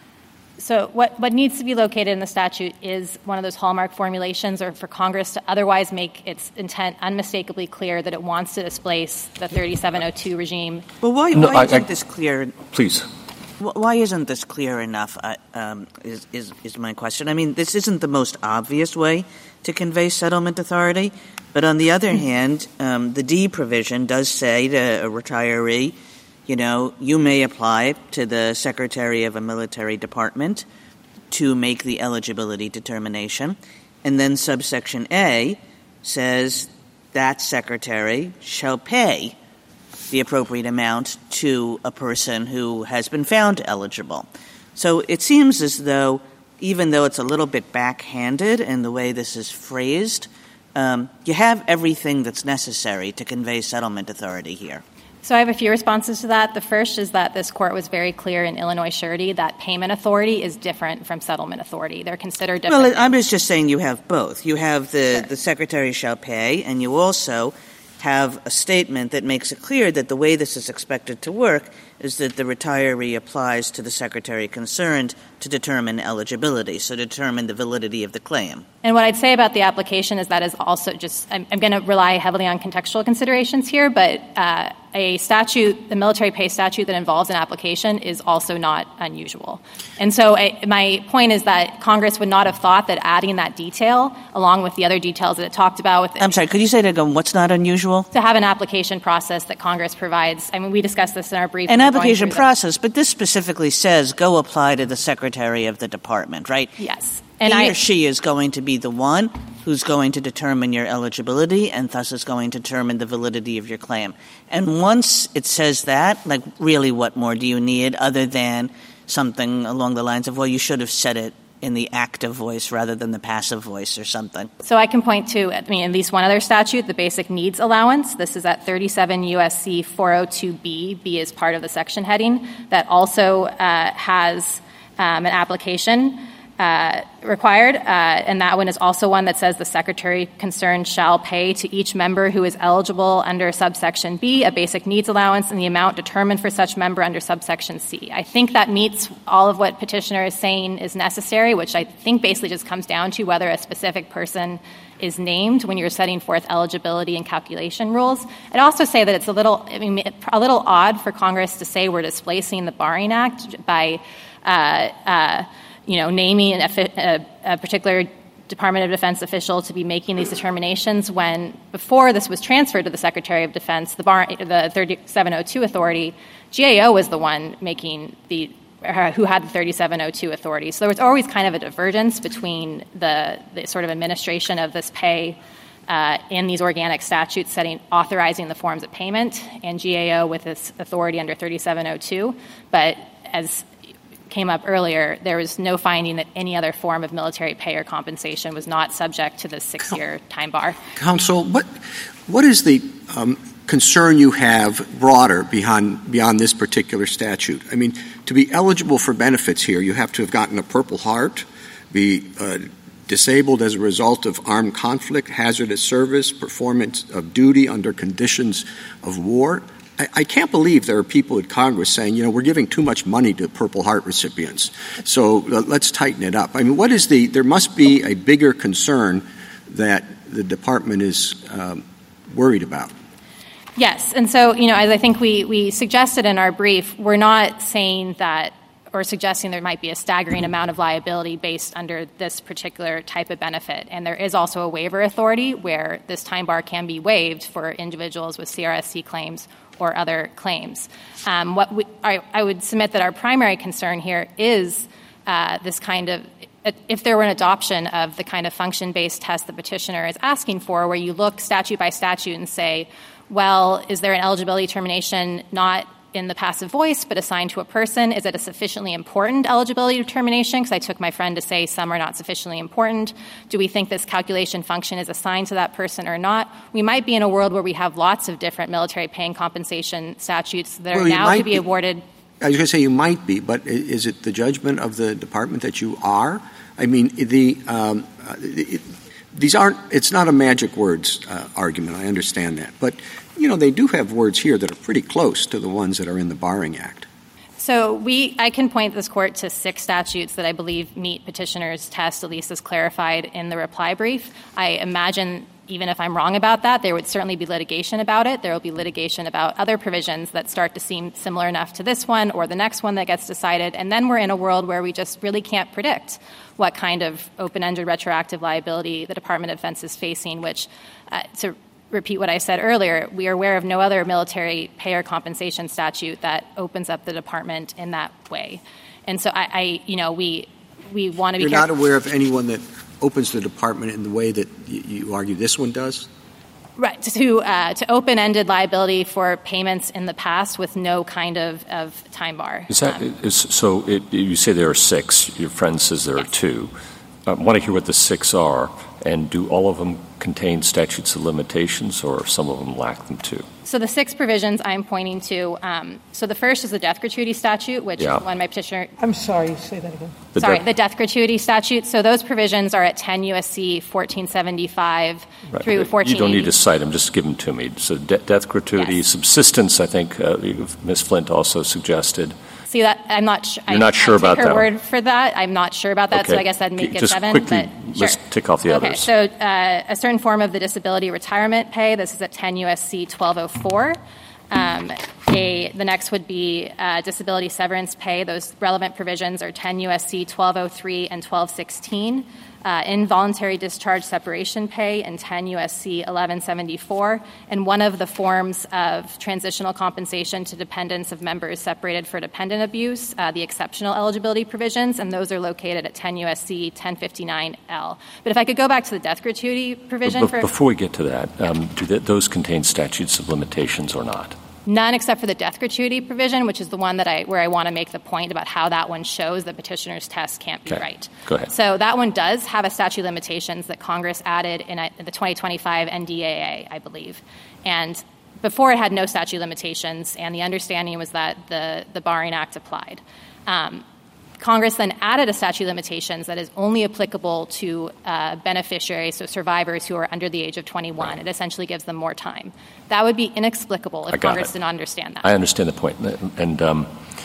So what, what needs to be located in the statute is one of those hallmark formulations, or for Congress to otherwise make its intent unmistakably clear that it wants to displace the thirty-seven oh two regime. Well, why, no, why I, isn't I, this clear? Please. Why isn't this clear enough, uh, um, is, is, is my question. I mean, this isn't the most obvious way to convey settlement authority, but on the other hand, um, the D provision does say to a retiree, you know, you may apply to the Secretary of a military department to make the eligibility determination. And then subsection A says that secretary shall pay the appropriate amount to a person who has been found eligible. So it seems as though, even though it's a little bit backhanded in the way this is phrased, um, you have everything that's necessary to convey settlement authority here. So I have a few responses to that. The first is that this court was very clear in Illinois surety that payment authority is different from settlement authority. They're considered different. Well, I was just saying you have both. You have the, sure. the secretary shall pay, and you also have a statement that makes it clear that the way this is expected to work is that the retiree applies to the secretary concerned to determine eligibility, so determine the validity of the claim. And what I'd say about the application is that is also just – I'm, I'm going to rely heavily on contextual considerations here, but uh, a statute, the military pay statute that involves an application is also not unusual. And so I, my point is that Congress would not have thought that adding that detail along with the other details that it talked about with – I'm sorry, could you say that again? What's not unusual? To have an application process that Congress provides. I mean, we discussed this in our brief. An application process, but this specifically says go apply to the secretary of the department, right? Yes. And he I, or she is going to be the one who's going to determine your eligibility and thus is going to determine the validity of your claim. And once it says that, like, really what more do you need other than something along the lines of, well, you should have said it in the active voice rather than the passive voice or something? So I can point to, I mean, at least one other statute, the Basic Needs Allowance. This is at thirty-seven U S C four oh two B. B is part of the section heading that also uh, has um, an application Uh, required, uh, and that one is also one that says the secretary concerned shall pay to each member who is eligible under subsection B a basic needs allowance and the amount determined for such member under subsection C. I think that meets all of what petitioner is saying is necessary, which I think basically just comes down to whether a specific person is named when you're setting forth eligibility and calculation rules. I'd also say that it's a little, I mean, a little odd for Congress to say we're displacing the Barring Act by uh, uh, you know, naming a, a, a particular Department of Defense official to be making these determinations when, before this was transferred to the Secretary of Defense, the, bar, the thirty-seven oh two authority, G A O was the one making the uh, who had the thirty-seven oh two authority. So there was always kind of a divergence between the, the sort of administration of this pay uh, in these organic statutes setting authorizing the forms of payment and G A O with its authority under thirty-seven oh two. But as came up earlier, there was no finding that any other form of military pay or compensation was not subject to the six-year time bar. Counsel, what what is the um, concern you have broader beyond beyond this particular statute? I mean, to be eligible for benefits here, you have to have gotten a Purple Heart, be uh, disabled as a result of armed conflict, hazardous service, performance of duty under conditions of war. I can't believe there are people in Congress saying, you know, we're giving too much money to Purple Heart recipients, so uh, let's tighten it up. I mean, what is the – there must be a bigger concern that the department is um, worried about. Yes. And so, you know, as I think we, we suggested in our brief, we're not saying that or suggesting there might be a staggering amount of liability based under this particular type of benefit. And there is also a waiver authority where this time bar can be waived for individuals with C R S C claims or other claims. Um, what we, I, I would submit that our primary concern here is uh, this kind of if there were an adoption of the kind of function-based test the petitioner is asking for, where you look statute by statute and say, well, is there an eligibility determination not in the passive voice but assigned to a person? Is it a sufficiently important eligibility determination? Because I took my friend to say some are not sufficiently important. Do we think this calculation function is assigned to that person or not? We might be in a world where we have lots of different military paying compensation statutes that well, are now to be, be awarded. I was going to say you might be, but is it the judgment of the department that you are? I mean, the um, it, these aren't – it's not a magic words uh, argument. I understand that. But, you know, they do have words here that are pretty close to the ones that are in the Barring Act. So we – I can point this Court to six statutes that I believe meet petitioner's test, at least as clarified in the reply brief. I imagine – even if I'm wrong about that, there would certainly be litigation about it. There will be litigation about other provisions that start to seem similar enough to this one or the next one that gets decided. And then we're in a world where we just really can't predict what kind of open-ended retroactive liability the Department of Defense is facing, which, uh, to repeat what I said earlier, we are aware of no other military payer compensation statute that opens up the department in that way. And so I, I you know, we we want to be You're careful. Not aware of anyone that opens the department in the way that you, you argue this one does? Right, to uh, to open-ended liability for payments in the past with no kind of, of time bar. Is that, um, is, so it, you say there are six. Your friend says there yes. are two. I want to hear what the six are, and do all of them contain statutes of limitations, or some of them lack them too? So the six provisions I'm pointing to, um, so the first is the death gratuity statute, which yeah. one my petitioner – I'm sorry, say that again. The sorry, de- the death gratuity statute. So those provisions are at ten U S C fourteen seventy-five right. through fourteen eighty. You don't need to cite them, just give them to me. So de- death gratuity, yes. subsistence, I think uh, Miz Flint also suggested. See, that I'm not sure. You're not I, sure I about take her that word one. for that. I'm not sure about that, okay. so I guess that'd make just it seven. Quickly, but let's sure. tick off the okay, others. So uh, a certain form of the disability retirement pay, this is at ten U S C twelve oh four. Um, a, the next would be uh, disability severance pay. Those relevant provisions are ten U S C twelve oh three and twelve sixteen. Uh, involuntary discharge separation pay in ten U S C eleven seventy-four, and one of the forms of transitional compensation to dependents of members separated for dependent abuse, uh, the exceptional eligibility provisions, and those are located at ten U S C ten fifty-nine L. But if I could go back to the death gratuity provision. But, for before we get to that, um, do th- those contain statutes of limitations or not? None except for the death gratuity provision, which is the one that I where I want to make the point about how that one shows the petitioner's test can't be okay. right. Go ahead. So that one does have a statute of limitations that Congress added in, a, in the twenty twenty-five N D A A, I believe. And before it had no statute of limitations, and the understanding was that the, the Barring Act applied. Um, Congress then added a statute of limitations that is only applicable to uh, beneficiaries, so survivors who are under the age of twenty-one. Right. It essentially gives them more time. That would be inexplicable if Congress it. didn't understand that. I understand the point. And um,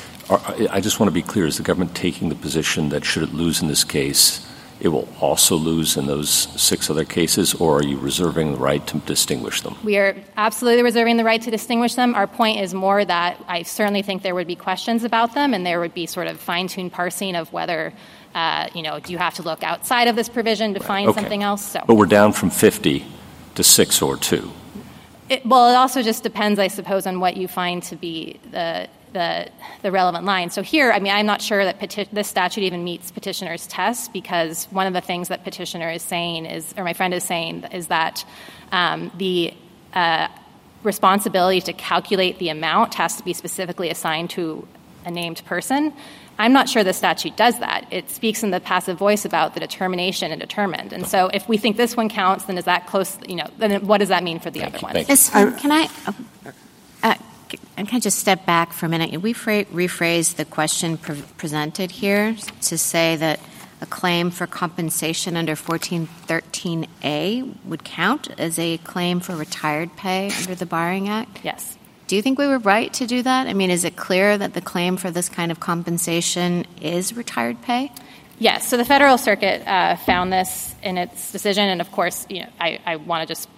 I just want to be clear. Is the government taking the position that should it lose in this case, it will also lose in those six other cases, or are you reserving the right to distinguish them? We are absolutely reserving the right to distinguish them. Our point is more that I certainly think there would be questions about them, and there would be sort of fine-tuned parsing of whether, uh, you know, do you have to look outside of this provision to right. find okay. something else? So. But we're down from fifty to six or two. It, well, it also just depends, I suppose, on what you find to be the the, the relevant line. So here, I mean, I'm not sure that peti- this statute even meets petitioner's test, because one of the things that petitioner is saying is, or my friend is saying, is that um, the uh, responsibility to calculate the amount has to be specifically assigned to a named person. I'm not sure the statute does that. It speaks in the passive voice about the determination and determined. And so if we think this one counts, then is that close, you know, then what does that mean for the Thank other you. ones? This, can I uh, uh, can I just step back for a minute? We fra- rephrase the question pre- presented here to say that a claim for compensation under fourteen thirteen A would count as a claim for retired pay under the Barring Act? Yes. Do you think we were right to do that? I mean, is it clear that the claim for this kind of compensation is retired pay? Yes. So the Federal Circuit uh, found this in its decision, and of course, you know, I, I want to just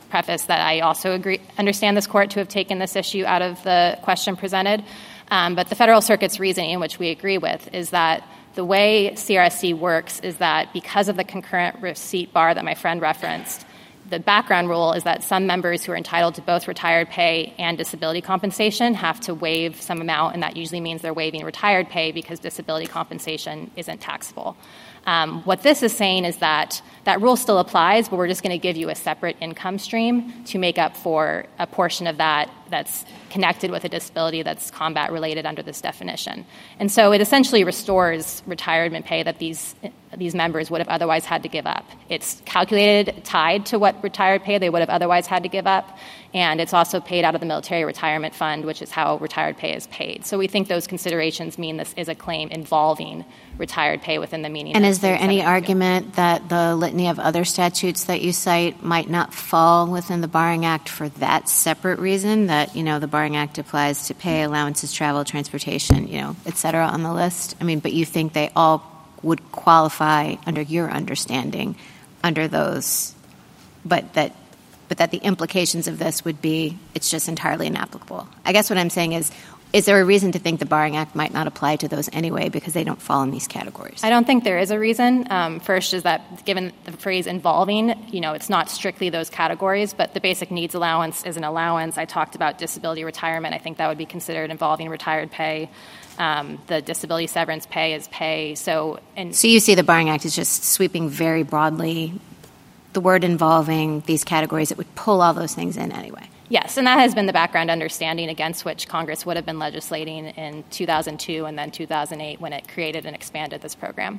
preface that I also agree, understand this court to have taken this issue out of the question presented. Um, but the Federal Circuit's reasoning, which we agree with, is that the way C R S C works is that because of the concurrent receipt bar that my friend referenced, the background rule is that some members who are entitled to both retired pay and disability compensation have to waive some amount, and that usually means they're waiving retired pay because disability compensation isn't taxable. Um, what this is saying is that that rule still applies, but we're just going to give you a separate income stream to make up for a portion of that that's connected with a disability that's combat related under this definition. And so it essentially restores retirement pay that these these members would have otherwise had to give up. It's calculated tied to what retired pay they would have otherwise had to give up, and it's also paid out of the Military Retirement Fund, which is how retired pay is paid. So we think those considerations mean this is a claim involving retired pay within the meaning. And is there any argument that the litany of other statutes that you cite might not fall within the Barring Act for that separate reason, that, you know, the Barring Act applies to pay, allowances, travel, transportation, you know, et cetera on the list? I mean, but you think they all would qualify under your understanding under those, but that but that the implications of this would be it's just entirely inapplicable. I guess what I'm saying is, is there a reason to think the Barring Act might not apply to those anyway because they don't fall in these categories? I don't think there is a reason. Um, first is that given the phrase involving, you know, it's not strictly those categories, but the basic needs allowance is an allowance. I talked about disability retirement. I think that would be considered involving retired pay. Um, the disability severance pay is pay. So, and so you see the Barring Act is just sweeping very broadly the word involving these categories. It would pull all those things in anyway. Yes, and that has been the background understanding against which Congress would have been legislating in two thousand two and then two thousand eight when it created and expanded this program.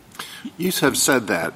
You have said that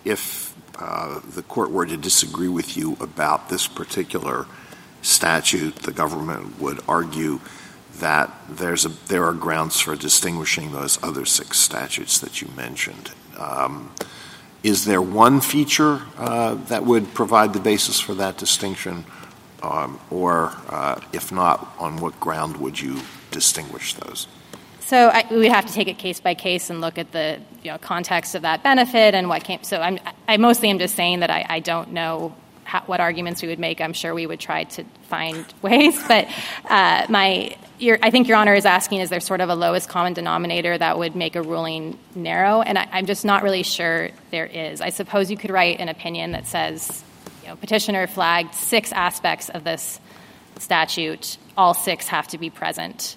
if uh, the court were to disagree with you about this particular statute, the government would argue that there's a, there are grounds for distinguishing those other six statutes that you mentioned. Um, is there one feature uh, that would provide the basis for that distinction? Um, or uh, if not, on what ground would you distinguish those? So I, we would have to take it case by case and look at the you know, context of that benefit and what came. So I'm, I mostly am just saying that I, I don't know how, what arguments we would make. I'm sure we would try to find ways. But uh, my, your, I think Your Honor is asking, is there sort of a lowest common denominator that would make a ruling narrow? And I, I'm just not really sure there is. I suppose you could write an opinion that says, you know, petitioner flagged six aspects of this statute. All six have to be present.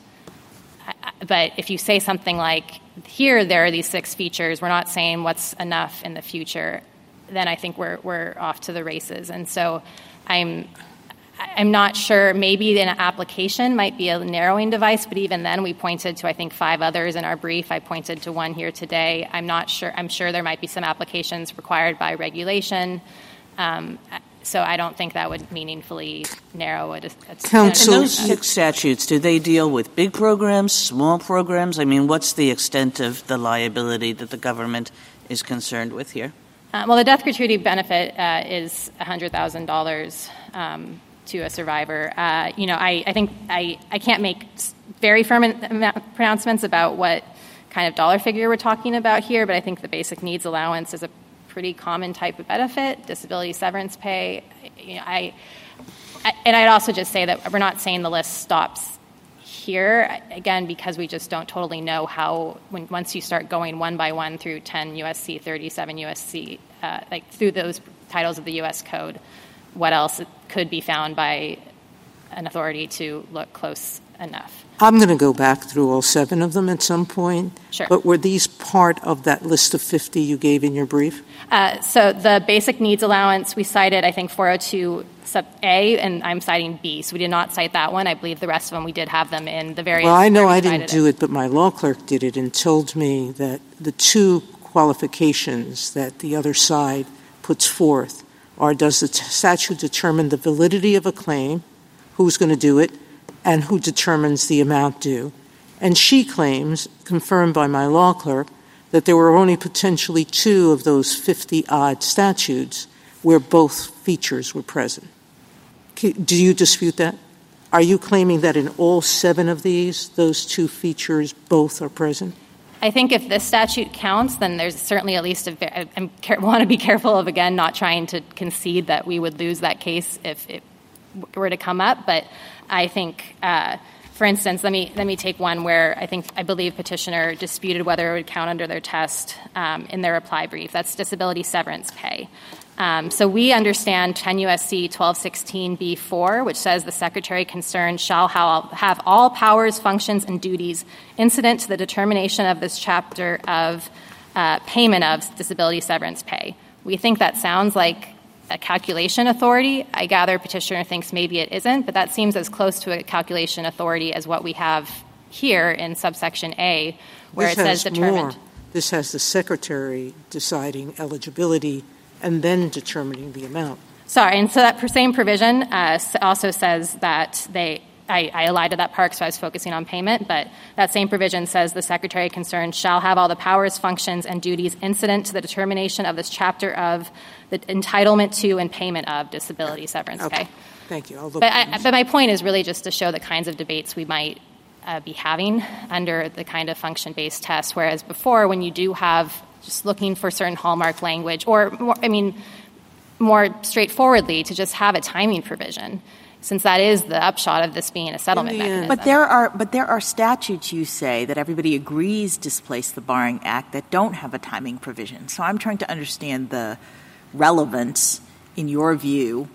But if you say something like, here there are these six features, we're not saying what's enough in the future, then I think we're we're off to the races. And so I'm I'm not sure. Maybe an application might be a narrowing device, but even then we pointed to, I think, five others in our brief. I pointed to one here today. I'm not sure. I'm sure there might be some applications required by regulation. Um, so I don't think that would meaningfully narrow a, a Counsel, and those six statutes, do they deal with big programs, small programs? I mean, what's the extent of the liability that the government is concerned with here? Uh, well, the death gratuity benefit uh, is one hundred thousand dollars um, to a survivor. Uh, you know, I, I think I, I can't make very firm pronouncements about what kind of dollar figure we're talking about here, but I think the basic needs allowance is a pretty common type of benefit, disability severance pay. You know, I, I, and I'd also just say that we're not saying the list stops here, again, because we just don't totally know how, when once you start going one by one through ten U S C, thirty-seven U S C, uh, like through those titles of the U S Code, what else could be found by an authority to look close enough. I'm going to go back through all seven of them at some point. Sure. But were these part of that list of fifty you gave in your brief? Uh, so the basic needs allowance, we cited, I think, four oh two sub A, and I'm citing B. So we did not cite that one. I believe the rest of them, we did have them in the various... Well, I know I didn't it. do it, but my law clerk did it and told me that the two qualifications that the other side puts forth are, does the t- statute determine the validity of a claim, who's going to do it, and who determines the amount due. And she claims, confirmed by my law clerk, that there were only potentially two of those fifty-odd statutes where both features were present. Do you dispute that? Are you claiming that in all seven of these, those two features both are present? I think if this statute counts, then there's certainly at least a – I want to be careful of, again, not trying to concede that we would lose that case if it were to come up. But I think, uh, for instance, let me let me take one where I think I believe petitioner disputed whether it would count under their test um, in their reply brief. That's disability severance pay. Um, so we understand ten U S C twelve sixteen B four, which says the secretary concerned shall have all powers, functions, and duties incident to the determination of this chapter of uh, payment of disability severance pay. We think that sounds like a calculation authority. I gather petitioner thinks maybe it isn't, but that seems as close to a calculation authority as what we have here in subsection A, where this it says determined. More. This has the secretary deciding eligibility and then determining the amount. Sorry, and so that same provision uh, also says that they I, I allied to that part because I was focusing on payment, but that same provision says the secretary concerned shall have all the powers, functions, and duties incident to the determination of this chapter of the entitlement to and payment of disability severance okay. pay. Thank you. I'll look but, I, but my point is really just to show the kinds of debates we might uh, be having under the kind of function-based test, whereas before when you do have just looking for certain hallmark language or, more, I mean, more straightforwardly to just have a timing provision, since that is the upshot of this being a settlement mechanism. But there are but there are statutes, you say, that everybody agrees displace the Barring Act that don't have a timing provision. So I'm trying to understand the relevance, in your view,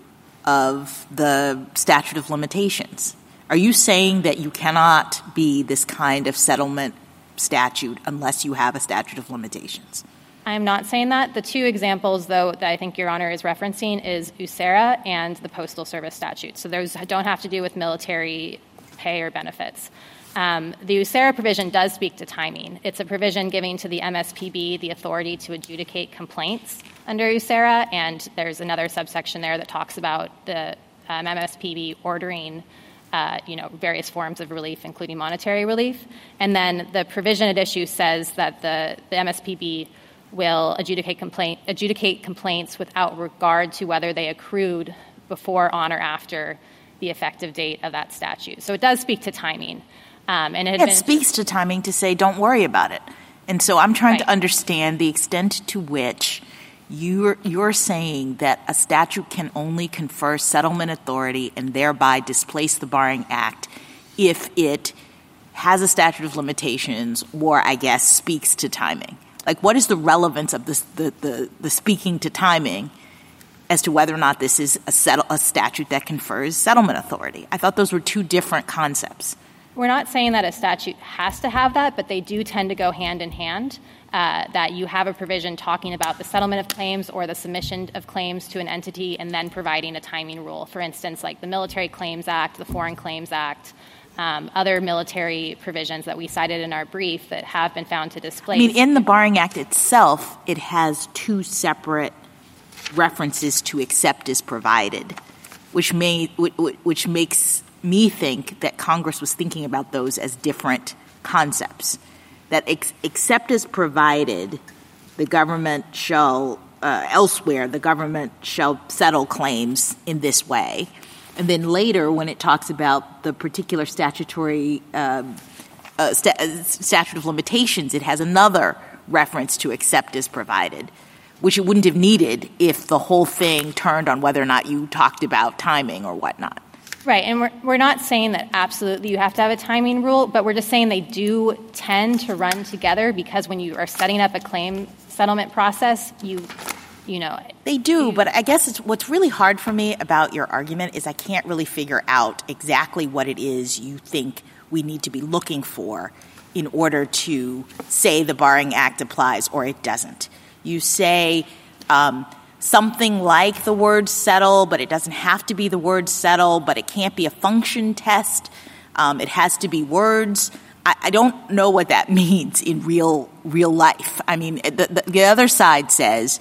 of the statute of limitations. Are you saying that you cannot be this kind of settlement statute unless you have a statute of limitations? I'm not saying that. The two examples, though, that I think Your Honor is referencing is U S E R A and the Postal Service statute. So those don't have to do with military pay or benefits. Um, the U S E R A provision does speak to timing. It's a provision giving to the M S P B the authority to adjudicate complaints under U S E R A, and there's another subsection there that talks about the um, M S P B ordering Uh, you know, various forms of relief, including monetary relief. And then the provision at issue says that the, the M S P B will adjudicate, complaint, adjudicate complaints without regard to whether they accrued before, on, or after the effective date of that statute. So it does speak to timing. Um, and it, it been, speaks to timing to say don't worry about it. And so I'm trying right. to understand the extent to which You're, you're saying that a statute can only confer settlement authority and thereby displace the Barring Act if it has a statute of limitations or, I guess, speaks to timing. Like, what is the relevance of this, the, the, the speaking to timing as to whether or not this is a, settle, a statute that confers settlement authority? I thought those were two different concepts. We're not saying that a statute has to have that, but they do tend to go hand in hand. Uh, that you have a provision talking about the settlement of claims or the submission of claims to an entity and then providing a timing rule. For instance, like the Military Claims Act, the Foreign Claims Act, um, other military provisions that we cited in our brief that have been found to displace. I mean, in the Barring Act itself, it has two separate references to except as provided, which may which makes me think that Congress was thinking about those as different concepts. That ex- except as provided, the government shall, uh, elsewhere, the government shall settle claims in this way. And then later, when it talks about the particular statutory um, uh, sta- statute of limitations, it has another reference to except as provided, which it wouldn't have needed if the whole thing turned on whether or not you talked about timing or whatnot. Right, and we're, we're not saying that absolutely you have to have a timing rule, but we're just saying they do tend to run together because when you are setting up a claim settlement process, you, you know. They do, you, but I guess it's, what's really hard for me about your argument is I can't really figure out exactly what it is you think we need to be looking for in order to say the Barring Act applies or it doesn't. You say um, something like the word settle, but it doesn't have to be the word settle, but it can't be a function test. Um, it has to be words. I, I don't know what that means in real real life. I mean, the, the, the other side says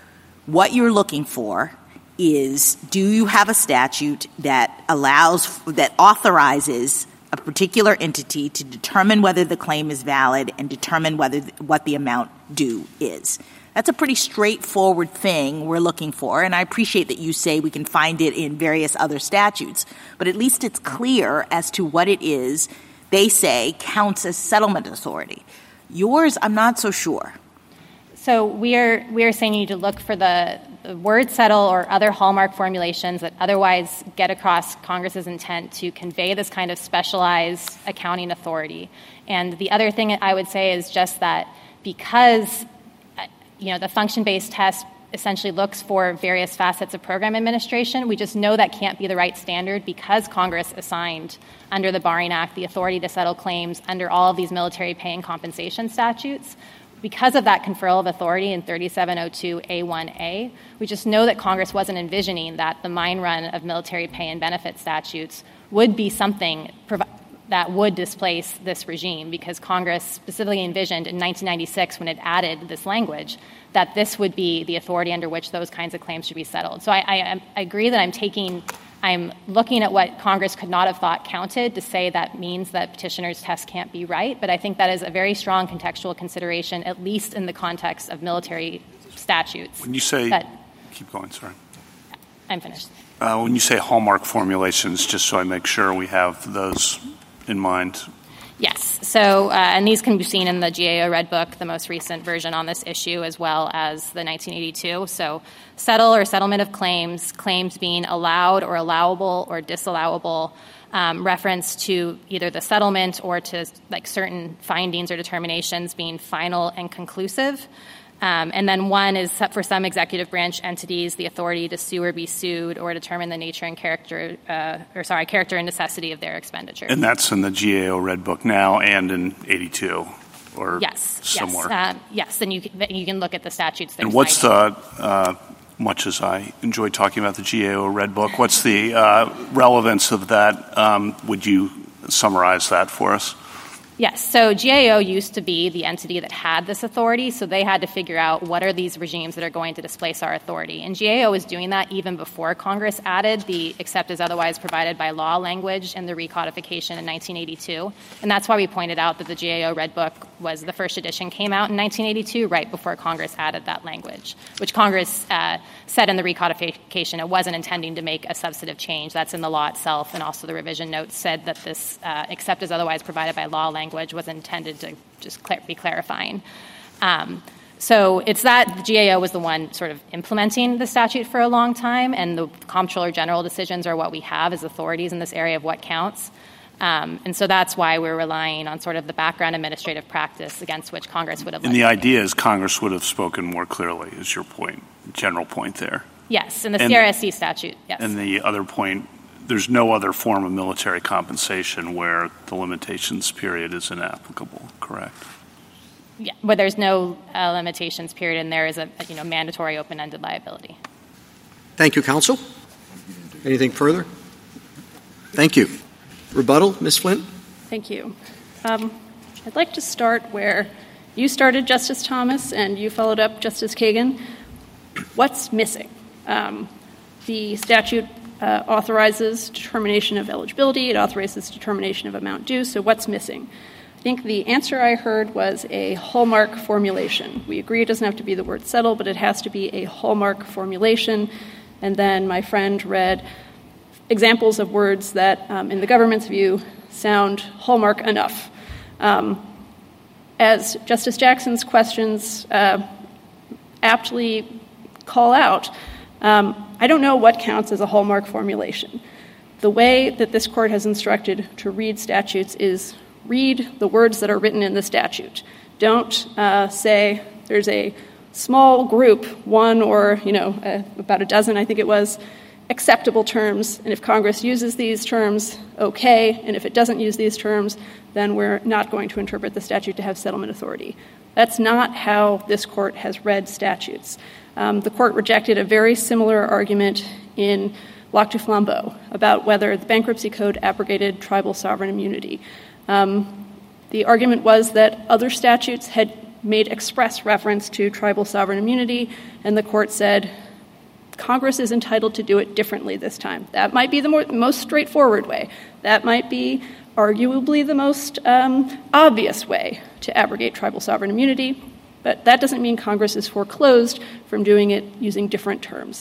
what you're looking for is do you have a statute that allows, that authorizes a particular entity to determine whether the claim is valid and determine whether what the amount due is. That's a pretty straightforward thing we're looking for, and I appreciate that you say we can find it in various other statutes, but at least it's clear as to what it is they say counts as settlement authority. Yours, I'm not so sure. So we are we are saying you need to look for the, the word settle or other hallmark formulations that otherwise get across Congress's intent to convey this kind of specialized accounting authority. And the other thing I would say is just that because, you know, the function-based test essentially looks for various facets of program administration, we just know that can't be the right standard because Congress assigned under the Barring Act the authority to settle claims under all of these military pay and compensation statutes. Because of that conferral of authority in thirty-seven oh two A one A, we just know that Congress wasn't envisioning that the mine run of military pay and benefit statutes would be something prov- that would displace this regime, because Congress specifically envisioned in nineteen ninety-six, when it added this language, that this would be the authority under which those kinds of claims should be settled. So I, I, I agree that I'm taking I'm looking at what Congress could not have thought counted to say that means that petitioner's test can't be right, but I think that is a very strong contextual consideration, at least in the context of military statutes. When you say that, – keep going, sorry. I'm finished. Uh, when you say hallmark formulations, just so I make sure we have those in mind. Yes. So, uh, and these can be seen in the G A O Red Book, the most recent version on this issue, as well as the nineteen eighty-two. So settle or settlement of claims, claims being allowed or allowable or disallowable, um, reference to either the settlement or to like certain findings or determinations being final and conclusive. Um, and then one is for some executive branch entities, the authority to sue or be sued or determine the nature and character, uh, or sorry, character and necessity of their expenditure. And that's in the G A O Red Book now and in eighty-two, or yes, somewhere. Yes, uh, yes. And you can, you can look at the statutes. And what's cited. the, uh, much as I enjoy talking about the G A O Red Book, what's the uh, relevance of that? Um, would you summarize that for us? Yes. So G A O used to be the entity that had this authority, so they had to figure out what are these regimes that are going to displace our authority. And G A O was doing that even before Congress added the except as otherwise provided by law language in the recodification in nineteen eighty-two. And that's why we pointed out that the G A O Red Book was the first edition came out in nineteen eighty-two, right before Congress added that language, which Congress uh, said in the recodification it wasn't intending to make a substantive change. That's in the law itself, and also the revision notes said that this uh, except as otherwise provided by law language was intended to just clar- be clarifying. Um, so it's that the G A O was the one sort of implementing the statute for a long time, and the Comptroller General decisions are what we have as authorities in this area of what counts. Um, and so that's why we're relying on sort of the background administrative practice against which Congress would have. And the idea is Congress would have spoken more clearly, is your point, general point there. Yes, in the and, C R S C statute, yes. And the other point, there's no other form of military compensation where the limitations period is inapplicable, correct? Yeah, where there's no uh, limitations period and there is a, you know, mandatory open-ended liability. Thank you, counsel. Anything further? Thank you. Rebuttal, Miz Flint? Thank you. Um, I'd like to start where you started, Justice Thomas, and you followed up, Justice Kagan. What's missing? Um, the statute Uh, authorizes determination of eligibility. It authorizes determination of amount due. So what's missing? I think the answer I heard was a hallmark formulation. We agree it doesn't have to be the word settle, but it has to be a hallmark formulation. And then my friend read examples of words that, um, in the government's view, sound hallmark enough. Um, as Justice Jackson's questions uh, aptly call out, um, I don't know what counts as a hallmark formulation. The way that this court has instructed to read statutes is read the words that are written in the statute. Don't uh, say there's a small group, one or, you know, uh, about a dozen, I think it was, acceptable terms. And if Congress uses these terms, okay. And if it doesn't use these terms, then we're not going to interpret the statute to have settlement authority. That's not how this court has read statutes. Um, the court rejected a very similar argument in Lac du Flambeau about whether the bankruptcy code abrogated tribal sovereign immunity. Um, the argument was that other statutes had made express reference to tribal sovereign immunity, and the court said Congress is entitled to do it differently this time. That might be the more, most straightforward way. That might be arguably the most um, obvious way to abrogate tribal sovereign immunity. But that doesn't mean Congress is foreclosed from doing it using different terms.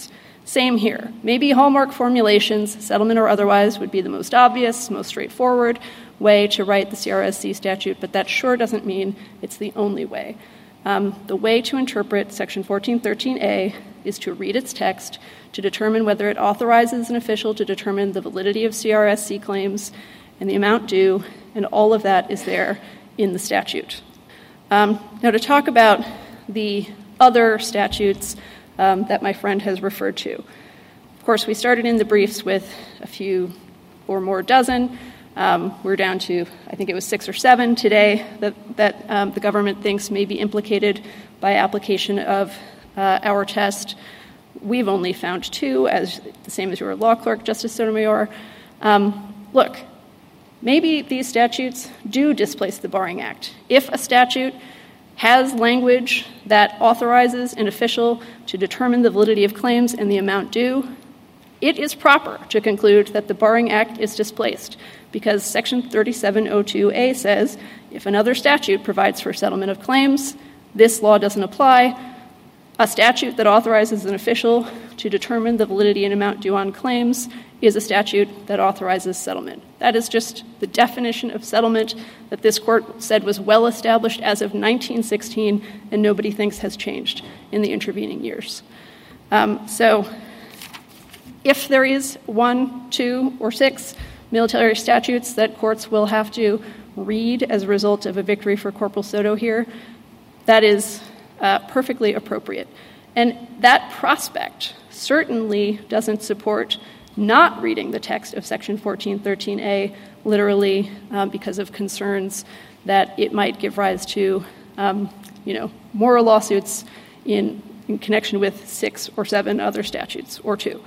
Same here. Maybe hallmark formulations, settlement or otherwise, would be the most obvious, most straightforward way to write the C R S C statute, but that sure doesn't mean it's the only way. Um, the way to interpret Section fourteen thirteen A is to read its text to determine whether it authorizes an official to determine the validity of C R S C claims and the amount due, and all of that is there in the statute. Um, now, to talk about the other statutes um, that my friend has referred to. Of course, we started in the briefs with a few or more dozen. Um, we're down to, I think it was six or seven today that, that um, the government thinks may be implicated by application of uh, our test. We've only found two, as the same as your law clerk, Justice Sotomayor. Um, look, maybe these statutes do displace the Barring Act. If a statute has language that authorizes an official to determine the validity of claims and the amount due, it is proper to conclude that the Barring Act is displaced because Section thirty-seven oh two A says if another statute provides for settlement of claims, this law doesn't apply. A statute that authorizes an official to determine the validity and amount due on claims is a statute that authorizes settlement. That is just the definition of settlement that this court said was well established as of nineteen sixteen and nobody thinks has changed in the intervening years. Um, so if there is one, two, or six military statutes that courts will have to read as a result of a victory for Corporal Soto here, that is uh, perfectly appropriate. And that prospect certainly doesn't support not reading the text of Section fourteen thirteen A literally um, because of concerns that it might give rise to, um, you know, moral lawsuits in, in connection with six or seven other statutes, or two.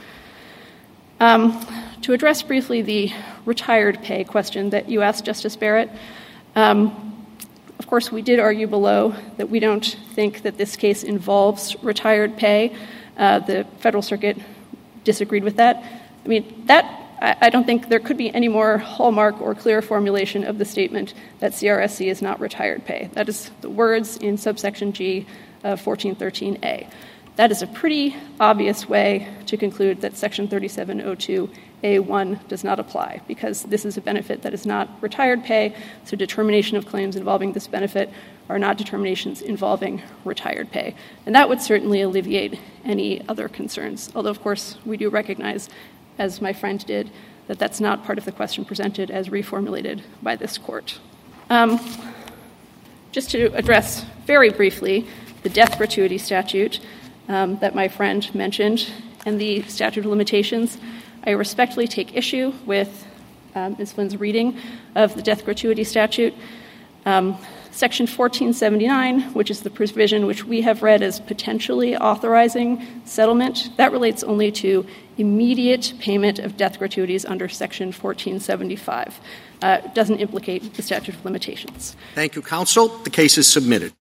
Um, to address briefly the retired pay question that you asked, Justice Barrett, um, of course, we did argue below that we don't think that this case involves retired pay. Uh, the Federal Circuit disagreed with that. I mean, that I, I don't think there could be any more hallmark or clear formulation of the statement that C R S C is not retired pay. That is the words in subsection G of fourteen thirteen A. That is a pretty obvious way to conclude that Section thirty-seven oh two A one does not apply, because this is a benefit that is not retired pay, so determination of claims involving this benefit are not determinations involving retired pay. And that would certainly alleviate any other concerns, although, of course, we do recognize, as my friend did, that that's not part of the question presented as reformulated by this court. Um, just to address very briefly the death gratuity statute, Um, that my friend mentioned, and the statute of limitations, I respectfully take issue with um, Miz Flynn's reading of the death gratuity statute. Um, Section fourteen seventy-nine, which is the provision which we have read as potentially authorizing settlement, that relates only to immediate payment of death gratuities under Section fourteen seventy-five. Uh, it doesn't implicate the statute of limitations. Thank you, counsel. The case is submitted.